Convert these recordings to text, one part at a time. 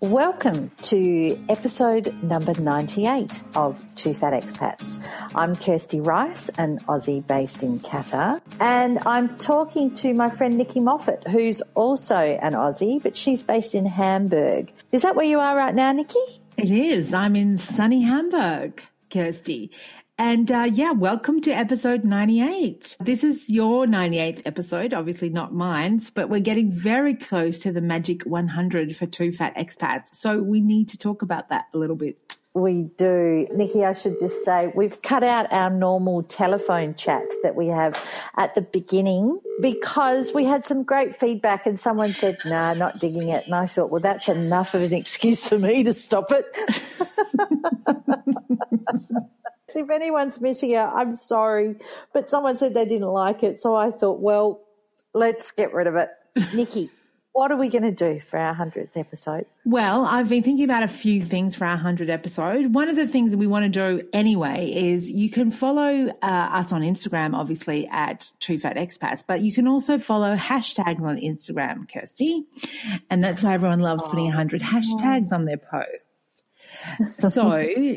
Welcome to episode number 98 of Two Fat Expats. I'm Kirsty Rice, an Aussie based in Qatar, and I'm talking to my friend Nikki Moffat, who's also an Aussie, but she's based in Hamburg. Is that where you are right now, Nikki? It is. I'm in sunny Hamburg, Kirsty. And welcome to episode 98. This is your 98th episode, obviously not mine, but we're getting very close to the magic 100 for Two Fat Expats. So we need to talk about that a little bit. We do. Nikki, I should just say we've cut out our normal telephone chat that we have at the beginning because we had some great feedback and someone said, nah, not digging it. And I thought, well, that's enough of an excuse for me to stop it. If anyone's missing out, I'm sorry, but someone said they didn't like it, so I thought, well, let's get rid of it. Nikki, what are we going to do for our 100th episode? Well, I've been thinking about a few things for our 100th episode. One of the things that we want to do anyway is you can follow us on Instagram, obviously, at Two Fat Expats, but you can also follow hashtags on Instagram, Kirsty, and that's why everyone loves putting 100 hashtags on their posts. So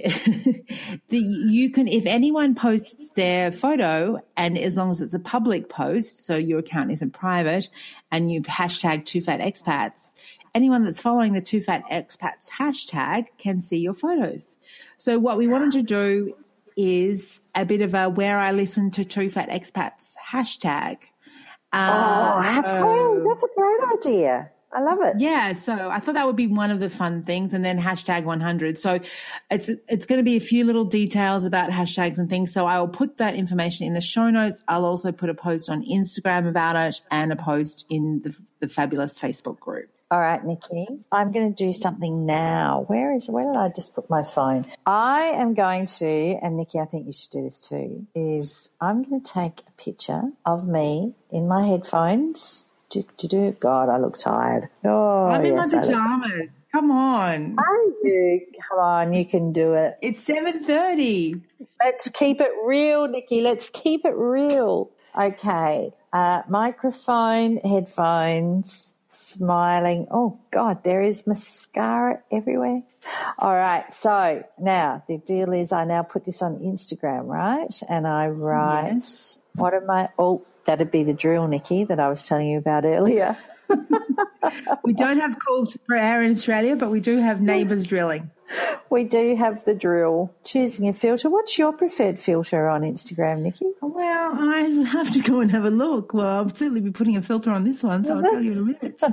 you can, if anyone posts their photo, and as long as it's a public post, so your account isn't private, and you've hashtag Two Fat Expats, anyone that's following the Two Fat Expats hashtag can see your photos. So what we wanted to do is a bit of a where I listen to Two Fat Expats hashtag. That's a great idea. I love it. Yeah, so I thought that would be one of the fun things, and then hashtag 100. So it's going to be a few little details about hashtags and things. So I will put that information in the show notes. I'll also put a post on Instagram about it and a post in the fabulous Facebook group. All right, Nikki, I'm going to do something now. Where did I just put my phone? I am going to, and Nikki, I think you should do this too, is I'm going to take a picture of me in my headphones. God, I look tired. Oh, I'm in my pajamas. Come on. Are you? Come on, you can do it. It's 7:30. Let's keep it real, Nikki. Let's keep it real. Okay. Microphone, headphones, smiling. Oh, God, there is mascara everywhere. All right. So now the deal is I now put this on Instagram, right? And I write, yes. What am I? Oh, that'd be the drill, Nikki, that I was telling you about earlier. We don't have calls for air in Australia, but we do have neighbours drilling. We do have the drill. Choosing a filter. What's your preferred filter on Instagram, Nikki? Well, I have to go and have a look. Well, I'll certainly be putting a filter on this one, so I'll tell you in a minute.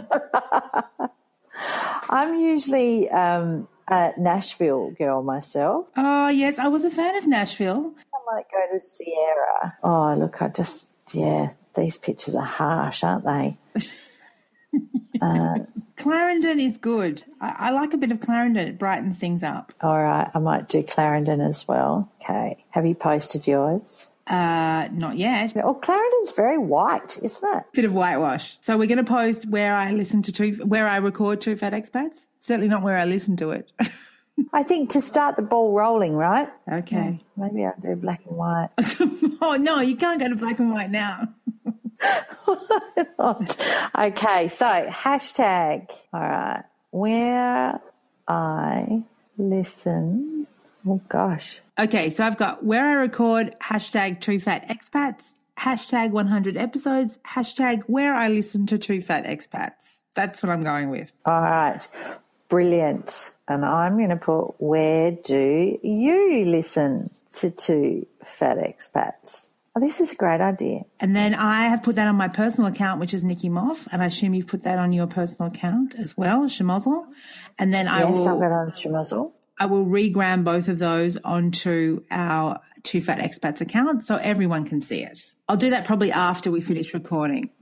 I'm usually a Nashville girl myself. Oh, yes, I was a fan of Nashville. I might go to Sierra. Oh, look, these pictures are harsh, aren't they? Clarendon is good. I like a bit of Clarendon. It brightens things up. All right, I might do Clarendon as well. Okay. Have you posted yours? Not yet. Well, Clarendon's very white, isn't it? Bit of whitewash. So we're going to post where I record Two Fat Expats. Certainly not where I listen to it. I think to start the ball rolling, right? Okay. Maybe I'll do black and white. Oh, no, you can't go to black and white now. Okay, so hashtag, all right, where I listen. Oh, gosh. Okay, so I've got where I record, hashtag Two Fat Expats, hashtag 100 episodes, hashtag where I listen to Two Fat Expats. That's what I'm going with. All right. Brilliant. And I'm going to put where do you listen to Two Fat Expats? Oh, this is a great idea. And then I have put that on my personal account, which is Nikki Moff, and I assume you've put that on your personal account as well, Schmozzle. And then I've got it on Schmozzle. I will regram both of those onto our Two Fat Expats account so everyone can see it. I'll do that probably after we finish recording.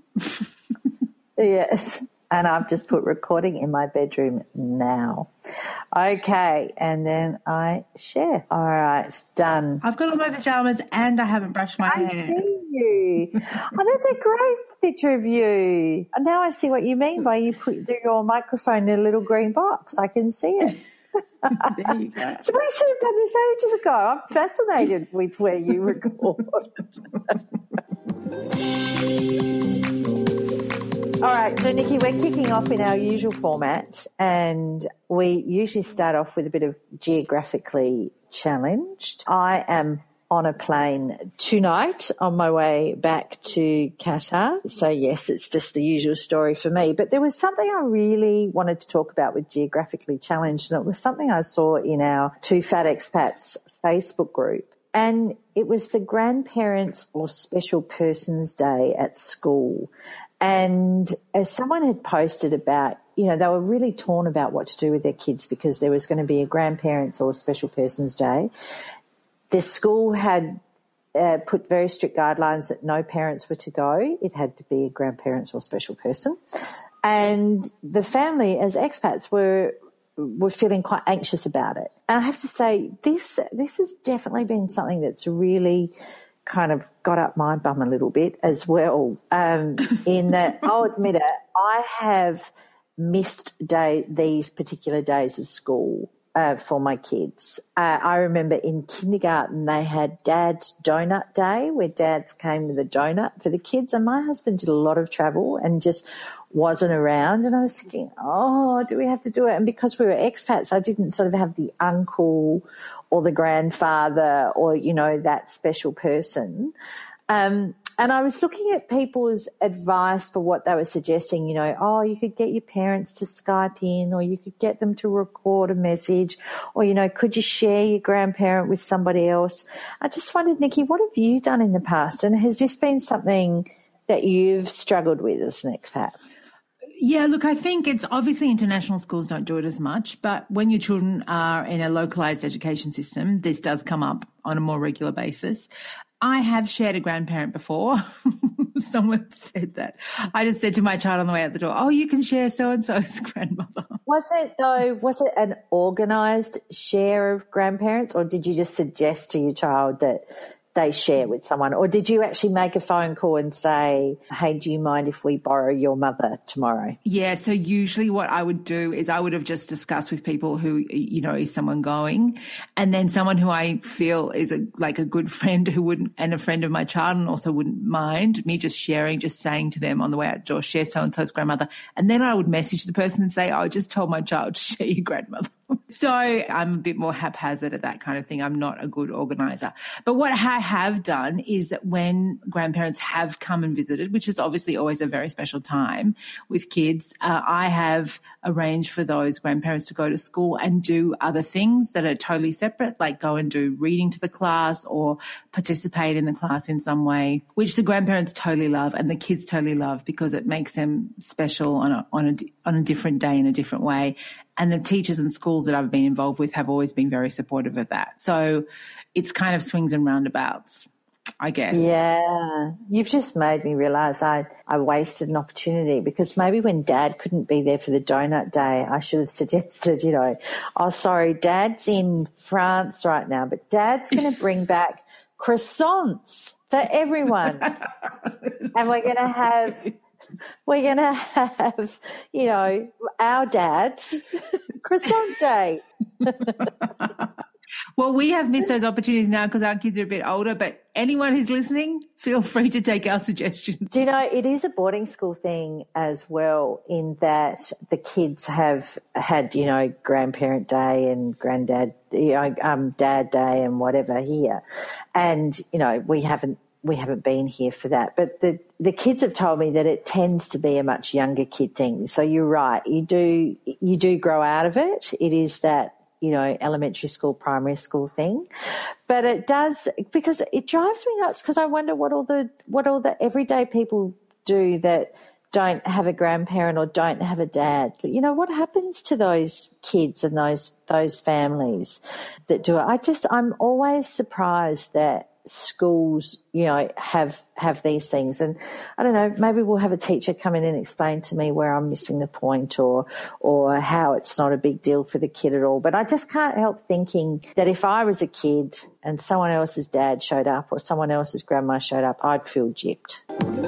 Yes. And I've just put recording in my bedroom now. Okay, and then I share. All right, done. I've got on my pajamas and I haven't brushed my hair. I see you. Oh, that's a great picture of you. And now I see what you mean by you put your microphone in a little green box. I can see it. There you go. So we should have done this ages ago. I'm fascinated with where you record. All All right, so Nikki, we're kicking off in our usual format, and we usually start off with a bit of geographically challenged. I am on a plane tonight on my way back to Qatar. So, yes, it's just the usual story for me. But there was something I really wanted to talk about with Geographically Challenged, and it was something I saw in our Two Fat Expats Facebook group. And it was the Grandparents or Special Persons Day at school. And as someone had posted about, they were really torn about what to do with their kids because there was going to be a Grandparents or Special Persons Day. The school had put very strict guidelines that no parents were to go. It had to be a grandparents or special person. And the family, as expats, were feeling quite anxious about it. And I have to say, this has definitely been something that's really kind of got up my bum a little bit as well, in that I'll admit it, I have missed these particular days of school for my kids. I remember in kindergarten they had Dad's Donut Day where dads came with a donut for the kids, and my husband did a lot of travel and just wasn't around, and I was thinking, do we have to do it? And because we were expats, I didn't sort of have the uncle or the grandfather or, that special person. And I was looking at people's advice for what they were suggesting, you could get your parents to Skype in, or you could get them to record a message, or, could you share your grandparent with somebody else? I just wondered, Nikki, what have you done in the past? And has this been something that you've struggled with as an expat? Yeah, look, I think it's obviously international schools don't do it as much, but when your children are in a localised education system, this does come up on a more regular basis. I have shared a grandparent before. Someone said that. I just said to my child on the way out the door, you can share so-and-so's grandmother. Was it an organised share of grandparents, or did you just suggest to your child that they share with someone? Or did you actually make a phone call and say, hey, do you mind if we borrow your mother tomorrow? Yeah, so usually what I would do is I would have just discussed with people who, is someone going, and then someone who I feel is a good friend who wouldn't, and a friend of my child and also wouldn't mind me just saying to them on the way out the door, share so-and-so's grandmother. And then I would message the person and say, I just told my child to share your grandmother. So I'm a bit more haphazard at that kind of thing. I'm not a good organiser. But what I have done is that when grandparents have come and visited, which is obviously always a very special time with kids, I have arranged for those grandparents to go to school and do other things that are totally separate, like go and do reading to the class or participate in the class in some way, which the grandparents totally love and the kids totally love because it makes them special on a different day in a different way. And the teachers and schools that I've been involved with have always been very supportive of that. So it's kind of swings and roundabouts, I guess. Yeah. You've just made me realise I wasted an opportunity, because maybe when Dad couldn't be there for the donut day, I should have suggested, sorry, Dad's in France right now, but Dad's going to bring back croissants for everyone. And we're going to have, our dad's croissant day. Well, we have missed those opportunities now because our kids are a bit older, but anyone who's listening, feel free to take our suggestions. Do you know, it is a boarding school thing as well, in that the kids have had, grandparent day and granddad, dad day and whatever here. And, we haven't been here for that. But the kids have told me that it tends to be a much younger kid thing. So you're right. You do grow out of it. It is that, elementary school, primary school thing. But it does, because it drives me nuts, because I wonder what all the everyday people do that don't have a grandparent or don't have a dad. What happens to those kids and those families that do it? I'm always surprised that schools, have these things. And I don't know, maybe we'll have a teacher come in and explain to me where I'm missing the point or how it's not a big deal for the kid at all. But I just can't help thinking that if I was a kid and someone else's dad showed up or someone else's grandma showed up, I'd feel gypped.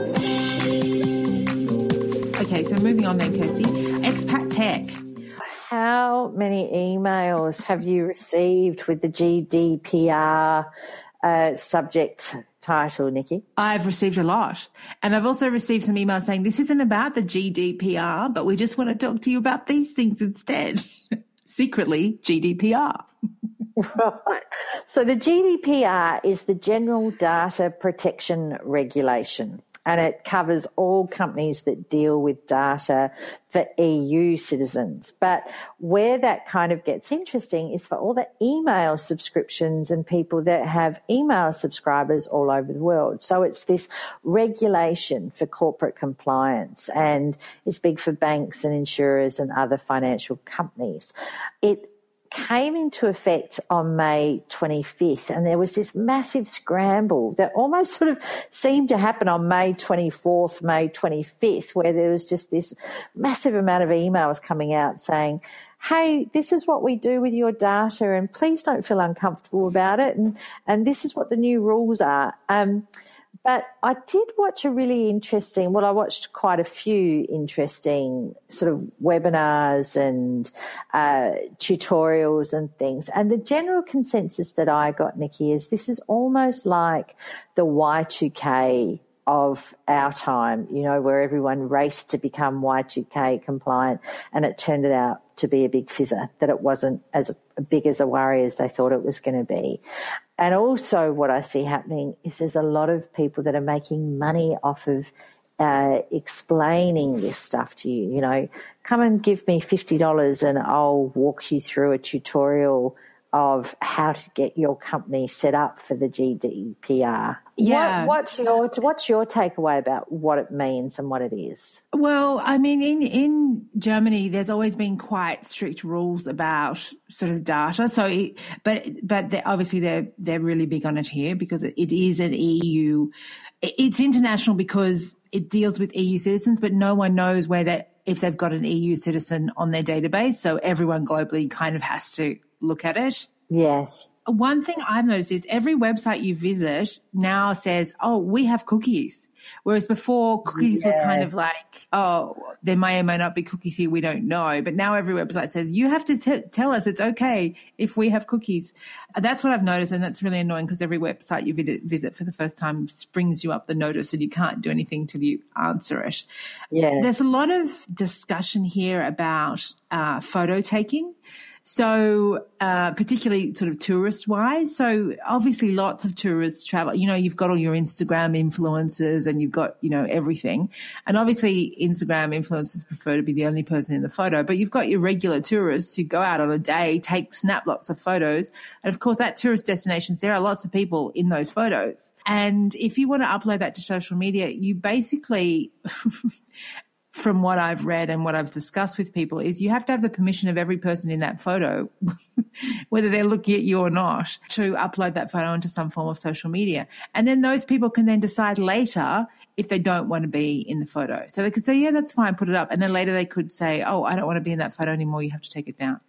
Okay, so moving on then, Kirsty. Expat Tech. How many emails have you received with the GDPR subject title, Nikki? I've received a lot. And I've also received some emails saying this isn't about the GDPR, but we just want to talk to you about these things instead. Secretly, GDPR. Right. So the GDPR is the General Data Protection Regulation, and it covers all companies that deal with data for EU citizens. But where that kind of gets interesting is for all the email subscriptions and people that have email subscribers all over the world. So it's this regulation for corporate compliance, and it's big for banks and insurers and other financial companies. It came into effect on May 25th, and there was this massive scramble that almost sort of seemed to happen on May 24th, May 25th, where there was just this massive amount of emails coming out saying, hey, this is what we do with your data, and please don't feel uncomfortable about it, and this is what the new rules are. But I did watch a really interesting, I watched quite a few interesting sort of webinars and tutorials and things. And the general consensus that I got, Nikki, is this is almost like the Y2K of our time, where everyone raced to become Y2K compliant, and it turned out to be a big fizzer, that it wasn't as big as a worry as they thought it was going to be. And also what I see happening is there's a lot of people that are making money off of explaining this stuff to you. Come and give me $50 and I'll walk you through a tutorial of how to get your company set up for the GDPR. Yeah. What's your takeaway about what it means and what it is? Well, I mean, in Germany, there's always been quite strict rules about sort of data. So, but obviously they're really big on it here because it is an EU. It's international because it deals with EU citizens, but no one knows if they've got an EU citizen on their database. So everyone globally kind of has to look at it. Yes. One thing I've noticed is every website you visit now says, oh, we have cookies. Whereas before cookies were kind of like, oh, there may or may not be cookies here, we don't know. But now every website says, you have to tell us it's okay if we have cookies. That's what I've noticed, and that's really annoying because every website you visit for the first time springs you up the notice and you can't do anything till you answer it. Yeah. There's a lot of discussion here about photo taking. So particularly sort of tourist-wise. So obviously lots of tourists travel. You've got all your Instagram influencers and you've got, everything. And obviously Instagram influencers prefer to be the only person in the photo. But you've got your regular tourists who go out on a day, snap lots of photos. And, of course, at tourist destinations, there are lots of people in those photos. And if you want to upload that to social media, you basically – from what I've read and what I've discussed with people is you have to have the permission of every person in that photo, whether they're looking at you or not, to upload that photo into some form of social media. And then those people can then decide later if they don't want to be in the photo. So they could say, yeah, that's fine, put it up. And then later they could say, oh, I don't want to be in that photo anymore, you have to take it down.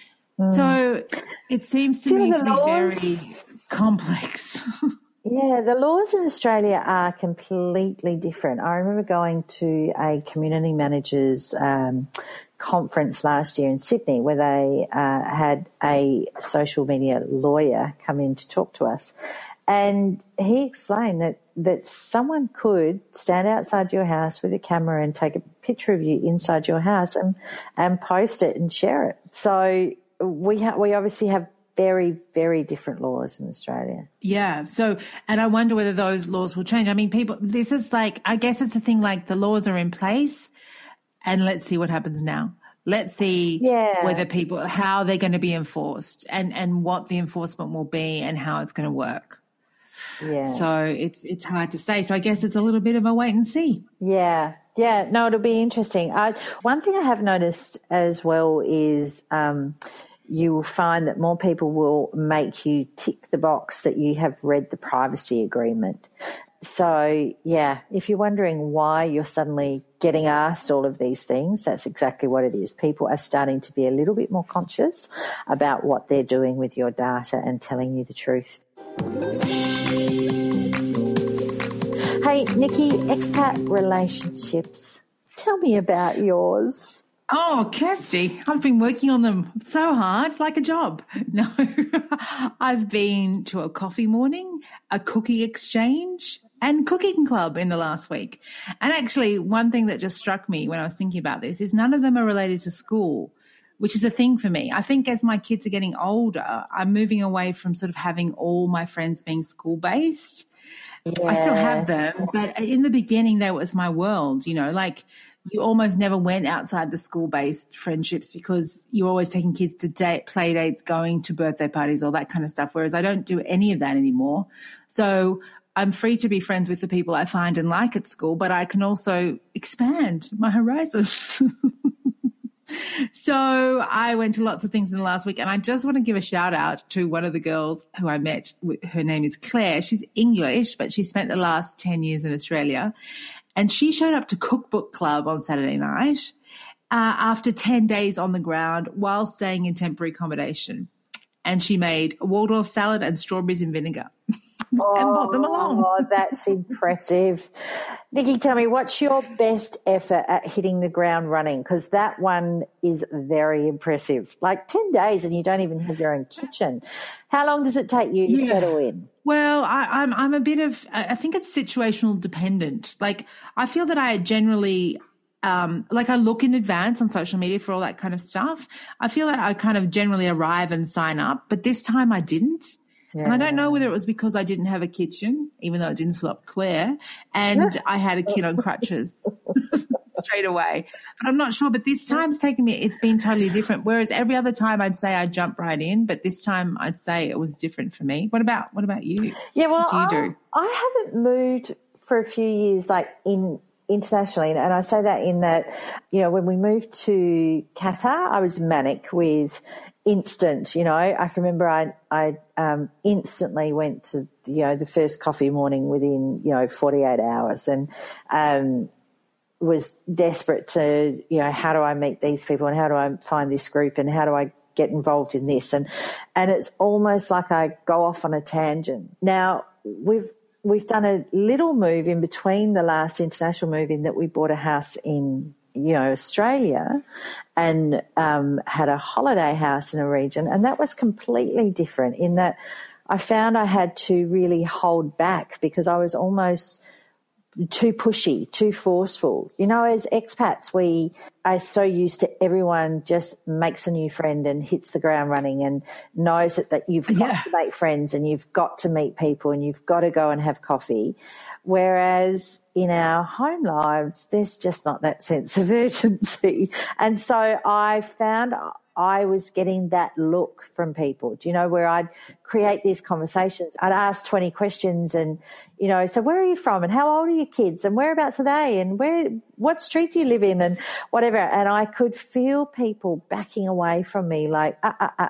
So it seems to me to be very complex. Yeah, the laws in Australia are completely different. I remember going to a community managers conference last year in Sydney where they had a social media lawyer come in to talk to us. And he explained that someone could stand outside your house with a camera and take a picture of you inside your house and post it and share it. So we obviously have very, very different laws in Australia. Yeah. So, and I wonder whether those laws will change. I mean, this is like, I guess it's a thing like the laws are in place and let's see what happens now. Let's see whether how they're going to be enforced and what the enforcement will be and how it's going to work. Yeah. So it's hard to say. So I guess it's a little bit of a wait and see. Yeah. Yeah. No, it'll be interesting. One thing I have noticed as well is, you will find that more people will make you tick the box that you have read the privacy agreement. So, yeah, if you're wondering why you're suddenly getting asked all of these things, that's exactly what it is. People are starting to be a little bit more conscious about what they're doing with your data and telling you the truth. Hey, Nikki, expat relationships. Tell me about yours. Oh, Kirsty, I've been working on them so hard, like a job. No, I've been to a coffee morning, a cookie exchange, and cooking club in the last week. And actually, one thing that just struck me when I was thinking about this is none of them are related to school, which is a thing for me. I think as my kids are getting older, I'm moving away from sort of having all my friends being school-based. Yes. I still have them, but in the beginning, that was my world, like you almost never went outside the school-based friendships because you're always taking kids to play dates, going to birthday parties, all that kind of stuff, whereas I don't do any of that anymore. So I'm free to be friends with the people I find and like at school, but I can also expand my horizons. So I went to lots of things in the last week, and I just want to give a shout out to one of the girls who I met. Her name is Claire. She's English, but she spent the last 10 years in Australia, and she showed up to Cookbook Club on Saturday night after 10 days on the ground while staying in temporary accommodation. And she made a Waldorf salad and strawberries in vinegar. And brought them along. Oh, that's impressive. Nikki, tell me, what's your best effort at hitting the ground running? Because that one is very impressive. Like 10 days and you don't even have your own kitchen. How long does it take you to settle in? Well, I'm a bit of, I think it's situational dependent. Like I feel that I generally I look in advance on social media for all that kind of stuff. I feel like I kind of generally arrive and sign up, but this time I didn't. Yeah. And I don't know whether it was because I didn't have a kitchen, even though it didn't stop Claire, and I had a kid on crutches straight away. But I'm not sure. But this time's it's been totally different. Whereas every other time I'd say I'd jump right in, but this time I'd say it was different for me. What about you? Yeah, well, what do you do? I haven't moved for a few years, internationally, and I say that in that, when we moved to Qatar, I was manic with instant, I can remember I instantly went to, the first coffee morning within, 48 hours and was desperate to, how do I meet these people and how do I find this group and how do I get involved in this? And it's almost like I go off on a tangent. Now, we've done a little move in between the last international move in that we bought a house in Australia and had a holiday house in a region, and that was completely different in that I found I had to really hold back because I was almost too pushy, too forceful. As expats, we are so used to everyone just makes a new friend and hits the ground running and knows that you've got to make friends and you've got to meet people and you've got to go and have coffee. Whereas in our home lives, there's just not that sense of urgency. And so I found I was getting that look from people, where I'd create these conversations. I'd ask 20 questions and, so where are you from and how old are your kids and whereabouts are they and what street do you live in and whatever. And I could feel people backing away from me like,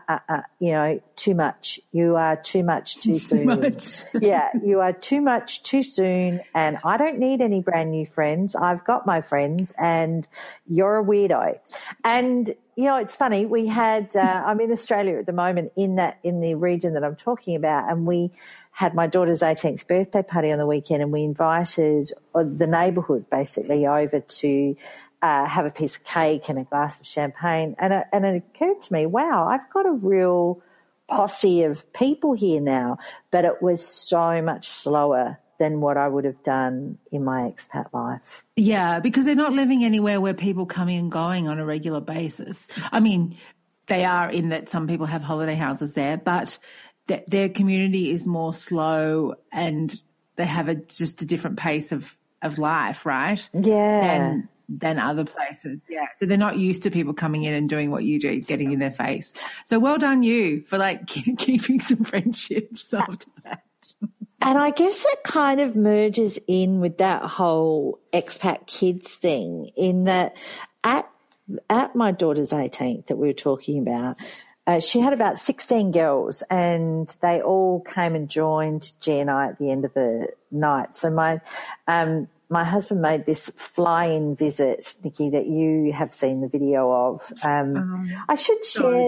too much. You are too much too soon. Yeah, you are too much too soon and I don't need any brand new friends. I've got my friends and you're a weirdo. And it's funny. We had I'm in Australia at the moment in the region that I'm talking about, and we had my daughter's 18th birthday party on the weekend, and we invited the neighbourhood basically over to have a piece of cake and a glass of champagne. And it occurred to me, wow, I've got a real posse of people here now, but it was so much slower than what I would have done in my expat life. Yeah, because they're not living anywhere where people coming and going on a regular basis. I mean, they are in that some people have holiday houses there, but their community is more slow and they have just a different pace of life, right? Yeah. Than other places. Yeah. So they're not used to people coming in and doing what you do, getting in their face. So well done you for keeping some friendships after that. And I guess that kind of merges in with that whole expat kids thing in that at my daughter's 18th that we were talking about, she had about 16 girls and they all came and joined G and I at the end of the night. So my my husband made this fly-in visit, Nikki, that you have seen the video of. I should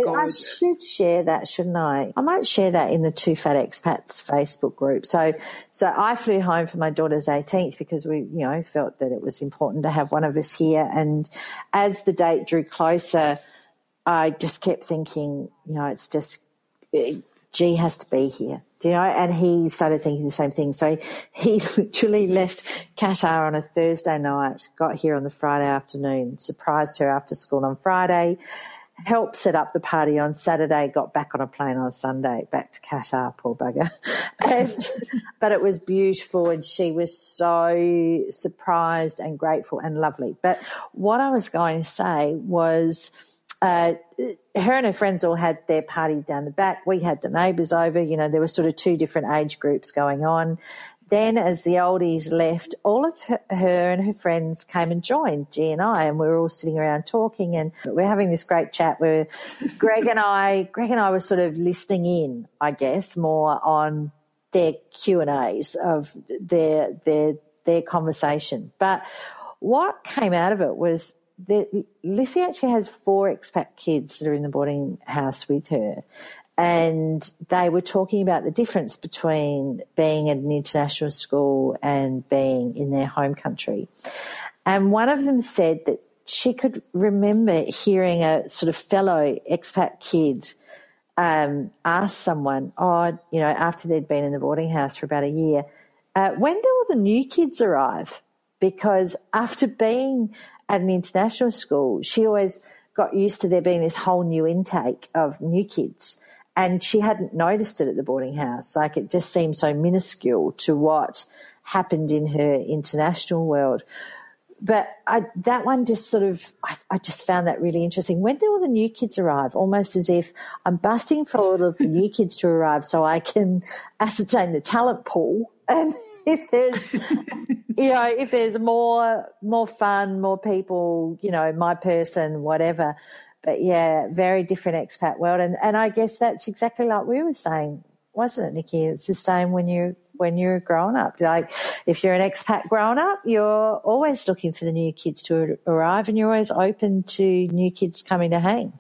share that, shouldn't I? I might share that in the Two Fat Expats Facebook group. So I flew home for my daughter's 18th because we, felt that it was important to have one of us here. And as the date drew closer, I just kept thinking, it's just, G has to be here. And he started thinking the same thing. So he literally left Qatar on a Thursday night, got here on the Friday afternoon, surprised her after school on Friday, helped set up the party on Saturday, got back on a plane on Sunday, back to Qatar, poor bugger. But it was beautiful, and she was so surprised and grateful and lovely. But what I was going to say was, her and her friends all had their party down the back. We had the neighbours over. There were sort of two different age groups going on. Then as the oldies left, all of her and her friends came and joined G and I, and we were all sitting around talking, and we're having this great chat where Greg and I were sort of listening in, I guess, more on their Q&As of their conversation. But what came out of it was Lissy actually has 4 expat kids that are in the boarding house with her, and they were talking about the difference between being at an international school and being in their home country. And one of them said that she could remember hearing a sort of fellow expat kid ask someone, after they'd been in the boarding house for about a year, when do all the new kids arrive? Because after being at an international school, she always got used to there being this whole new intake of new kids, and she hadn't noticed it at the boarding house. Like, it just seemed so minuscule to what happened in her international world. But that one just sort of, I just found that really interesting. When do all the new kids arrive? Almost as if I'm busting for all of the new kids to arrive so I can ascertain the talent pool, and if there's more fun, more people, my person, whatever. But yeah, very different expat world, and I guess that's exactly like we were saying, wasn't it, Nikki? It's the same when you're growing up. Like, if you're an expat growing up, you're always looking for the new kids to arrive, and you're always open to new kids coming to hang.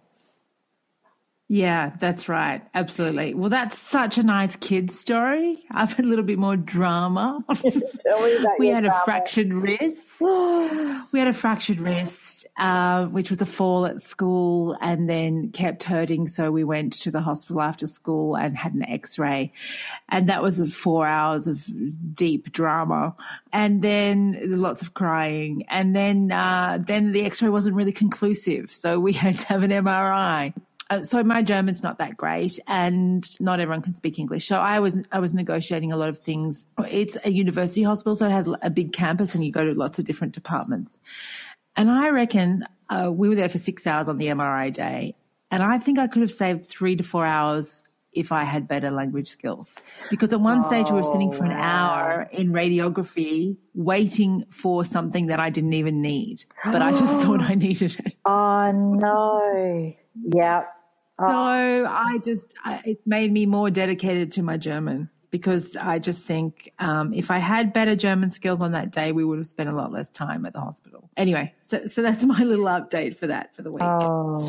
Yeah, that's right. Absolutely. Well, that's such a nice kid's story. I've had a little bit more drama. Tell me about we your had drama. a fractured wrist. Which was a fall at school and then kept hurting. So we went to the hospital after school and had an X-ray. And that was 4 hours of deep drama. And then lots of crying. And then the X-ray wasn't really conclusive. So we had to have an MRI. So my German's not that great, and not everyone can speak English. So I was negotiating a lot of things. It's a university hospital, so it has a big campus, and you go to lots of different departments. And I reckon we were there for 6 hours on the MRI day, and I think I could have saved 3 to 4 hours if I had better language skills. Because at one stage we were sitting for an hour in radiography waiting for something that I didn't even need, but I just thought I needed it. Oh, no. Yeah. So it's made me more dedicated to my German, because I just think if I had better German skills on that day, we would have spent a lot less time at the hospital. Anyway, so that's my little update for the week. Oh.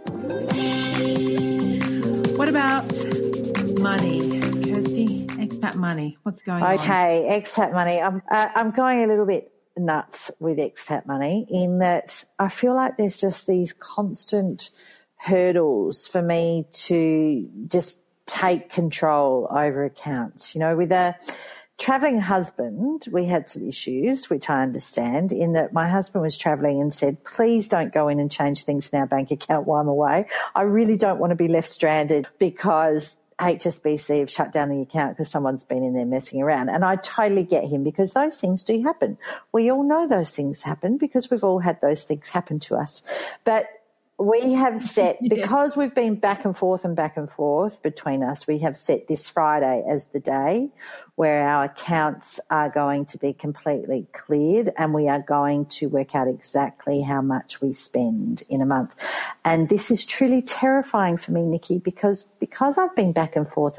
What about money, Kirsty? Expat money. What's going on? Okay, expat money. I'm going a little bit nuts with expat money, in that I feel like there's just these constant hurdles for me to just take control over accounts. With a travelling husband, we had some issues, which I understand, in that my husband was travelling and said, please don't go in and change things in our bank account while I'm away. I really don't want to be left stranded because HSBC have shut down the account because someone's been in there messing around. And I totally get him, because those things do happen. We all know those things happen because we've all had those things happen to us. But We have set, because we've been back and forth between us, we have set this Friday as the day where our accounts are going to be completely cleared and we are going to work out exactly how much we spend in a month. And this is truly terrifying for me, Nikki, because I've been back and forth,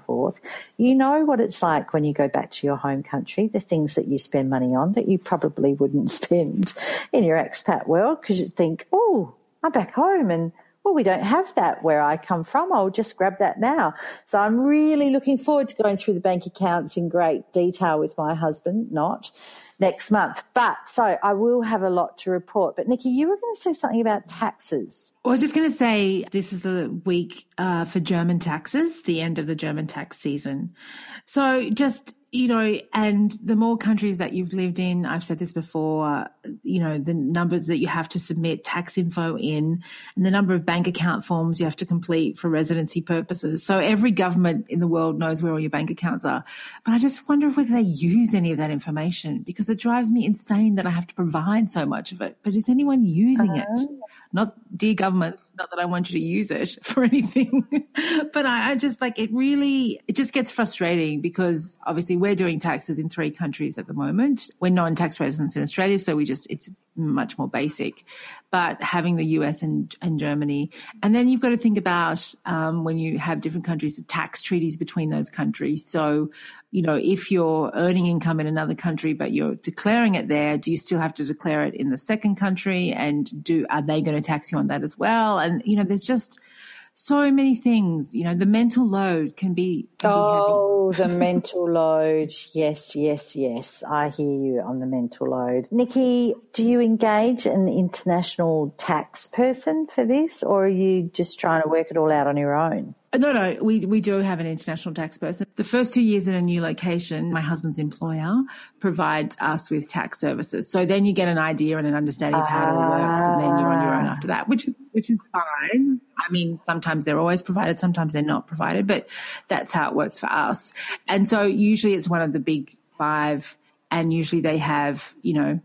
you know what it's like when you go back to your home country, the things that you spend money on that you probably wouldn't spend in your expat world, because you think, oh, I'm back home and, well, we don't have that where I come from. I'll just grab that now. So I'm really looking forward to going through the bank accounts in great detail with my husband, not next month. But so I will have a lot to report. But Nikki, you were going to say something about taxes. I was just going to say this is the week for German taxes, the end of the German tax season. So just, you know, and the more countries that you've lived in, I've said this before, you know, the numbers that you have to submit tax info in and the number of bank account forms you have to complete for residency purposes. So every government in the world knows where all your bank accounts are. But I just wonder whether they use any of that information, because it drives me insane that I have to provide so much of it. But is anyone using it? Not, dear governments, not that I want you to use it for anything, but I just like it just gets frustrating because obviously we're doing taxes in 3 countries at the moment. We're non-tax residents in Australia, so it's much more basic. But having the US and Germany, and then you've got to think about when you have different countries, the tax treaties between those countries. So, you know, if you're earning income in another country but you're declaring it there, do you still have to declare it in the second country? And are they going to tax you on that as well? And, you know, there's just so many things. You know, the mental load can be heavy. The mental load. Yes. I hear you on the mental load. Nikki, do you engage an international tax person for this, or are you just trying to work it all out on your own? No, we do have an international tax person. The first 2 years in a new location, my husband's employer provides us with tax services. So then you get an idea and an understanding of how it all works, and then you're on your own after that, which is fine. I mean, sometimes they're always provided, sometimes they're not provided, but that's how it works for us. And so usually it's one of the big 5, and usually they have, you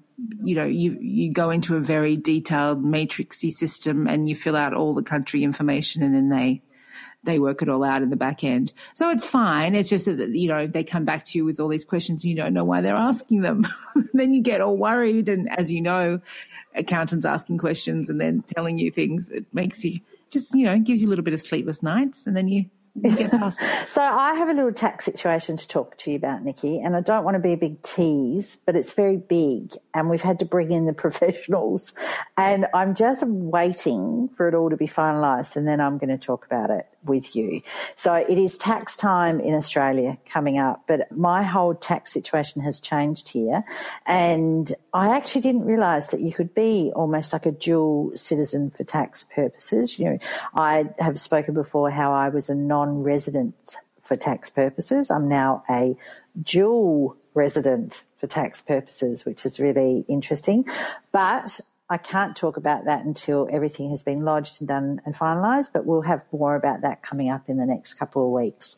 go into a very detailed matrixy system and you fill out all the country information, and then they work it all out in the back end. So it's fine. It's just that, you know, they come back to you with all these questions and you don't know why they're asking them. Then you get all worried. And as you know, accountants asking questions and then telling you things, it makes you just, you know, gives you a little bit of sleepless nights, and then you get past it. So I have a little tax situation to talk to you about, Nikki, and I don't want to be a big tease, but it's very big and we've had to bring in the professionals, and I'm just waiting for it all to be finalised, and then I'm going to talk about it with you. So it is tax time in Australia coming up, but my whole tax situation has changed here, and I actually didn't realise that you could be almost like a dual citizen for tax purposes. You know, I have spoken before how I was a non-resident for tax purposes. I'm now a dual resident for tax purposes, which is really interesting. But I can't talk about that until everything has been lodged and done and finalised, but we'll have more about that coming up in the next couple of weeks.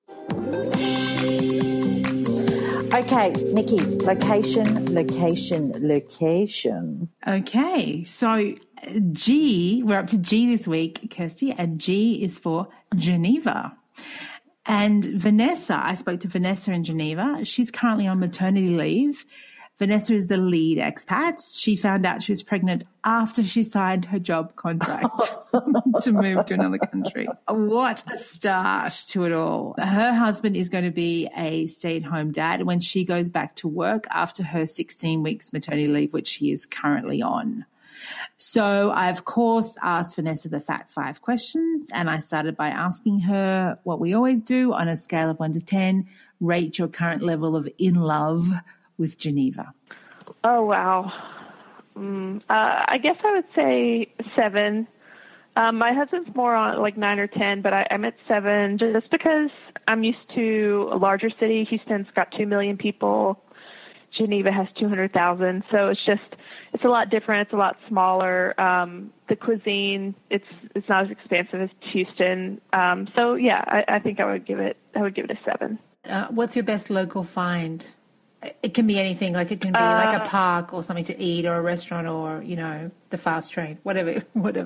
Okay, Nikki, location. Okay, so G, we're up to G this week, Kirsty, and G is for Geneva. And Vanessa, I spoke to Vanessa in Geneva. She's currently on maternity leave. Vanessa is the lead expat. She found out she was pregnant after she signed her job contract to move to another country. What a start to it all. Her husband is going to be a stay-at-home dad when she goes back to work after her 16 weeks maternity leave, which she is currently on. So I, of course, asked Vanessa the Fat 5 questions, and I started by asking her what we always do on a scale of 1 to 10, rate your current level of in love with Geneva. Oh, wow. I guess I would say 7. My husband's more on like 9 or 10, but I'm at 7 just because I'm used to a larger city. Houston's got 2 million people. Geneva has 200,000. So it's a lot different. It's a lot smaller. The cuisine, it's not as expansive as Houston. So yeah, I think I would give it a 7. What's your best local find? It can be anything. Like it can be like a park or something to eat or a restaurant or, you know, the fast train, whatever.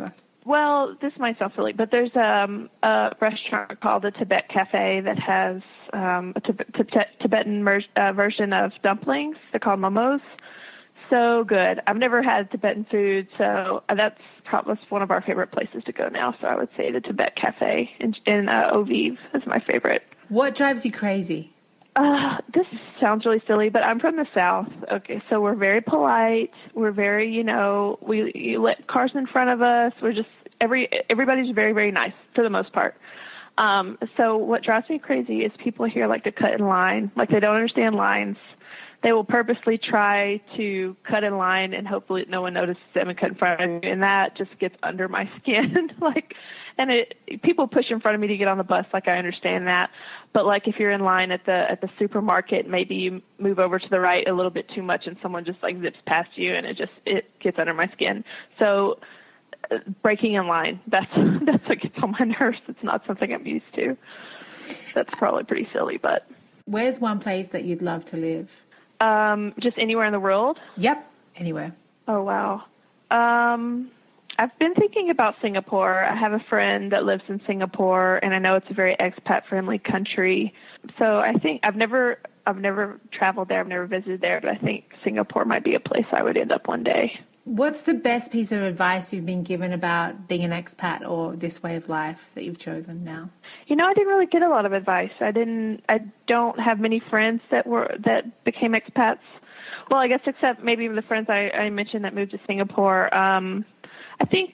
Well, this might sound silly, but there's a restaurant called the Tibet Cafe that has a Tibetan version of dumplings. They're called momos. So good. I've never had Tibetan food, so that's probably one of our favorite places to go now. So I would say the Tibet Cafe in Eau Vive is my favorite. What drives you crazy? This sounds really silly, but I'm from the South. Okay, so we're very polite. We're very, you let cars in front of us. We're just everybody's very, very nice for the most part. So what drives me crazy is people here like to cut in line, like they don't understand lines. They will purposely try to cut in line and hopefully no one notices them and cut in front of you, and that just gets under my skin. People push in front of me to get on the bus, like I understand that, but like if you're in line at the supermarket, maybe you move over to the right a little bit too much, and someone just like zips past you, and it gets under my skin. So breaking in line, that's what gets on my nerves. It's not something I'm used to. That's probably pretty silly, but. Where's one place that you'd love to live? Just anywhere in the world? Yep, anywhere. Oh, wow. I've been thinking about Singapore. I have a friend that lives in Singapore, and I know it's a very expat-friendly country. So I think I've never traveled there. I've never visited there, but I think Singapore might be a place I would end up one day. What's the best piece of advice you've been given about being an expat or this way of life that you've chosen now? I didn't really get a lot of advice. I don't have many friends that became expats. Well, I guess except maybe the friends I mentioned that moved to Singapore. I think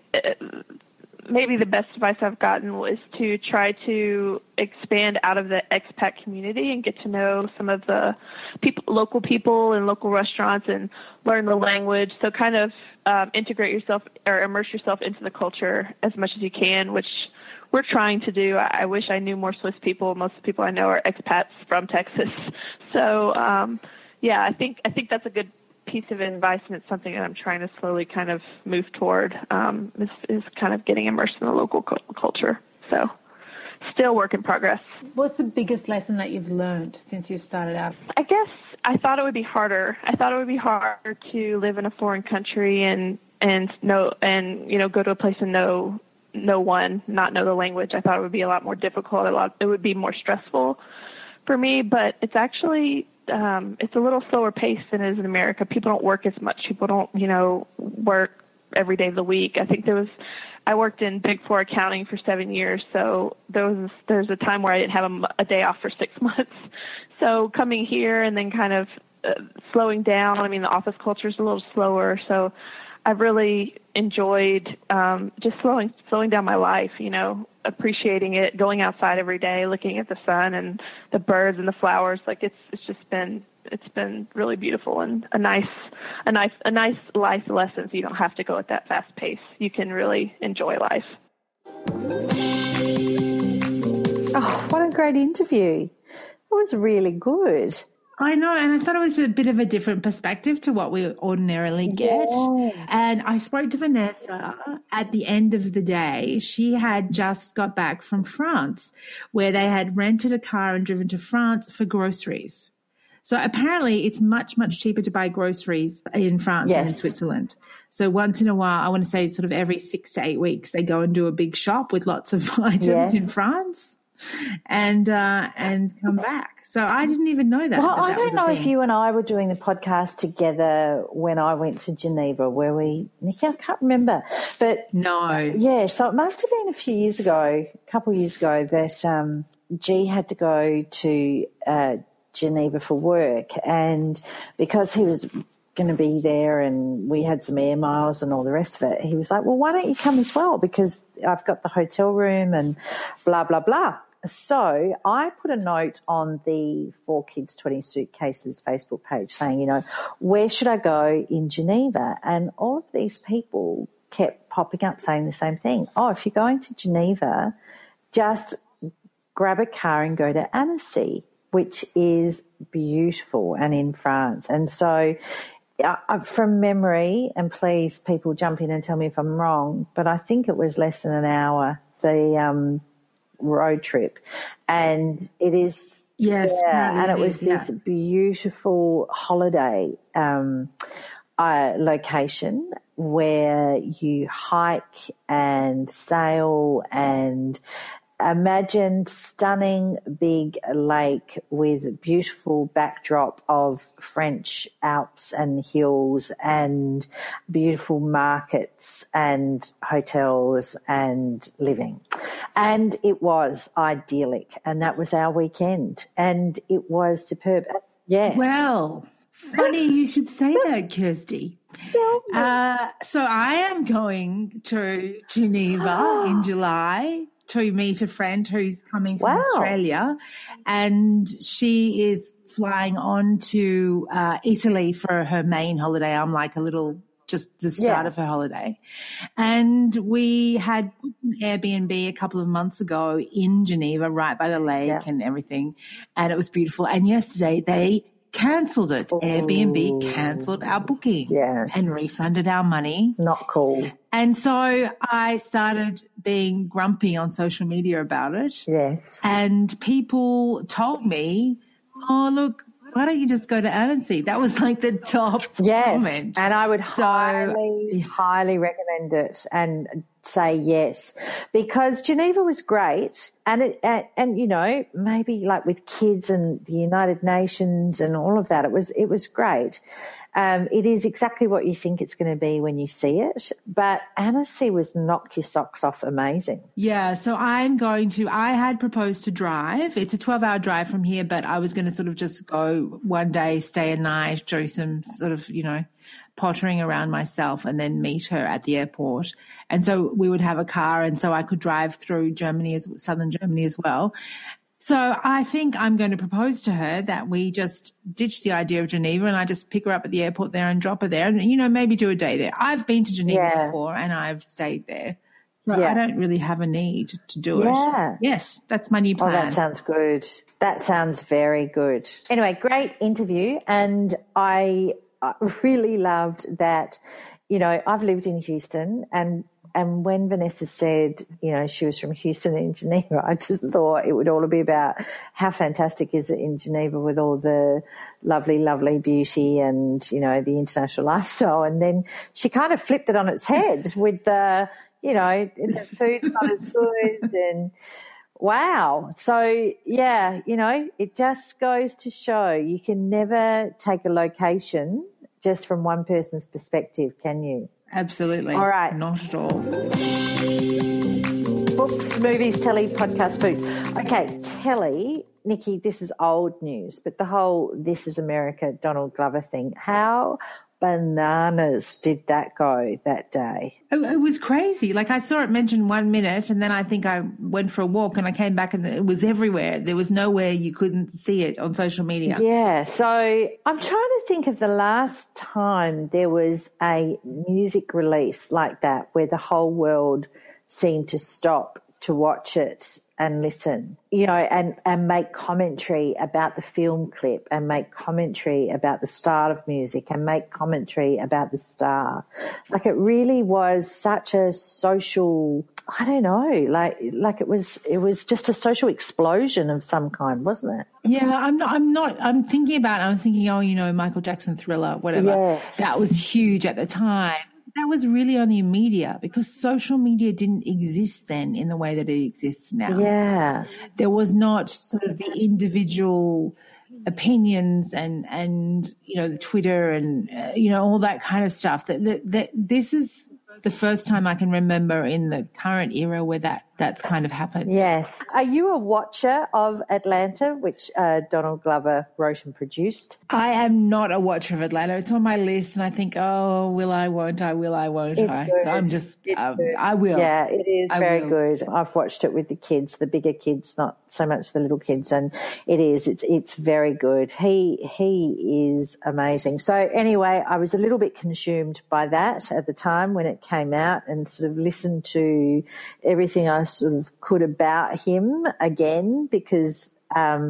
maybe the best advice I've gotten was to try to expand out of the expat community and get to know some of the local people and local restaurants and learn the language. So kind of integrate yourself or immerse yourself into the culture as much as you can, which we're trying to do. I wish I knew more Swiss people. Most of the people I know are expats from Texas. So, I think that's a good piece of advice, and it's something that I'm trying to slowly kind of move toward, is kind of getting immersed in the local culture. So still work in progress. What's the biggest lesson that you've learned since you've started out? I guess I thought it would be harder. I thought it would be harder to live in a foreign country and go to a place and know no one, not know the language. I thought it would be a lot more difficult. It would be more stressful for me, but it's actually, it's a little slower paced than it is in America. People don't work as much. People don't, work every day of the week. I think I worked in Big Four accounting for 7 years. So there's a time where I didn't have a day off for 6 months. So coming here and then kind of slowing down. I mean, the office culture is a little slower. So I've really enjoyed just slowing down my life, appreciating it, going outside every day, looking at the sun and the birds and the flowers. Like it's been really beautiful and a nice life lesson. So you don't have to go at that fast pace. You can really enjoy life. Oh, what a great interview. That was really good. I know, and I thought it was a bit of a different perspective to what we ordinarily get. Yeah. And I spoke to Vanessa at the end of the day. She had just got back from France, where they had rented a car and driven to France for groceries. So apparently it's much, much cheaper to buy groceries in France than in Switzerland. So once in a while, I want to say sort of every 6 to 8 weeks, they go and do a big shop with lots of items in France and come back. So I didn't even know that. Well, I don't know if you and I were doing the podcast together when I went to Geneva, Nikki, I can't remember. But no. Yeah, so it must have been a couple of years ago that G had to go to Geneva for work, and because he was going to be there and we had some air miles and all the rest of it, he was like, well, why don't you come as well, because I've got the hotel room and blah, blah, blah. So I put a note on the 4 Kids 20 Suitcases Facebook page saying, where should I go in Geneva? And all of these people kept popping up saying the same thing. Oh, if you're going to Geneva, just grab a car and go to Annecy, which is beautiful and in France. And so from memory, and please people jump in and tell me if I'm wrong, but I think it was less than an hour, the road trip, and it is and it was this beautiful holiday location, where you hike and sail and imagine stunning big lake with beautiful backdrop of French Alps and hills and beautiful markets and hotels and living. And it was idyllic, and that was our weekend, and it was superb. Yes. Well, funny you should say that, Kirsty. So I am going to Geneva in July to meet a friend who's coming from Australia, and she is flying on to Italy for her main holiday. I'm like just the start of her holiday. And we had an Airbnb a couple of months ago in Geneva, right by the lake and everything, and it was beautiful. And yesterday they cancelled it. Ooh. Airbnb cancelled our booking and refunded our money. Not cool. And so I started being grumpy on social media about it. Yes. And people told me, oh, look, why don't you just go to Annecy? That was like the top comment. And I would highly recommend it and say yes, because Geneva was great, and you know, maybe like with kids and the United Nations and all of that, it was great. It is exactly what you think it's going to be when you see it. But Annecy was knock your socks off amazing. Yeah, so I had proposed to drive. It's a 12-hour drive from here, but I was going to sort of just go one day, stay a night, do some sort of, you know, pottering around myself and then meet her at the airport. And so we would have a car, and so I could drive through southern Germany as well. So I think I'm going to propose to her that we just ditch the idea of Geneva, and I just pick her up at the airport there and drop her there and, you know, maybe do a day there. I've been to Geneva before and I've stayed there. So I don't really have a need to do it. Yes, that's my new plan. Oh, that sounds good. That sounds very good. Anyway, great interview. And I really loved that, you know, I've lived in Houston, and when Vanessa said, you know, she was from Houston and Geneva, I just thought it would all be about how fantastic is it in Geneva with all the lovely, lovely beauty and, you know, the international lifestyle. And then she kind of flipped it on its head with the, you know, the food's not as good and wow. So, yeah, you know, it just goes to show you can never take a location just from one person's perspective, can you? Absolutely. All right. Not at all. Books, movies, telly, podcast, food. Okay, telly, Nikki, this is old news, but the whole This Is America Donald Glover thing, how bananas did that go that day? It was crazy. Like, I saw it mentioned 1 minute, and then I think I went for a walk and I came back and it was everywhere. There was nowhere you couldn't see it on social media. Yeah. So I'm trying to think of the last time there was a music release like that where the whole world seemed to stop to watch it and listen, you know, and make commentary about the film clip and make commentary about the style of music and make commentary about the star. Like, it really was such a social, I don't know, like it was just a social explosion of some kind, wasn't it? Yeah, I'm thinking about it. I was thinking, oh, you know, Michael Jackson, Thriller, whatever. Yes. That was huge at the time. That was really only media, because social media didn't exist then in the way that it exists now. Yeah. There was not sort of the individual opinions and you know, the Twitter and, you know, all that kind of stuff. That this is the first time I can remember in the current era where that's kind of happened. Yes. Are you a watcher of Atlanta, which Donald Glover wrote and produced? I am not a watcher of Atlanta. It's on my list, and I think, oh, will I, won't I, will I, won't it's I? Good. So I'm just, I will. Yeah, it is very good. I've watched it with the kids, the bigger kids, not so much the little kids, and it's very good. He is amazing. So anyway, I was a little bit consumed by that at the time when it came out, and sort of listened to everything I sort of could about him again, because I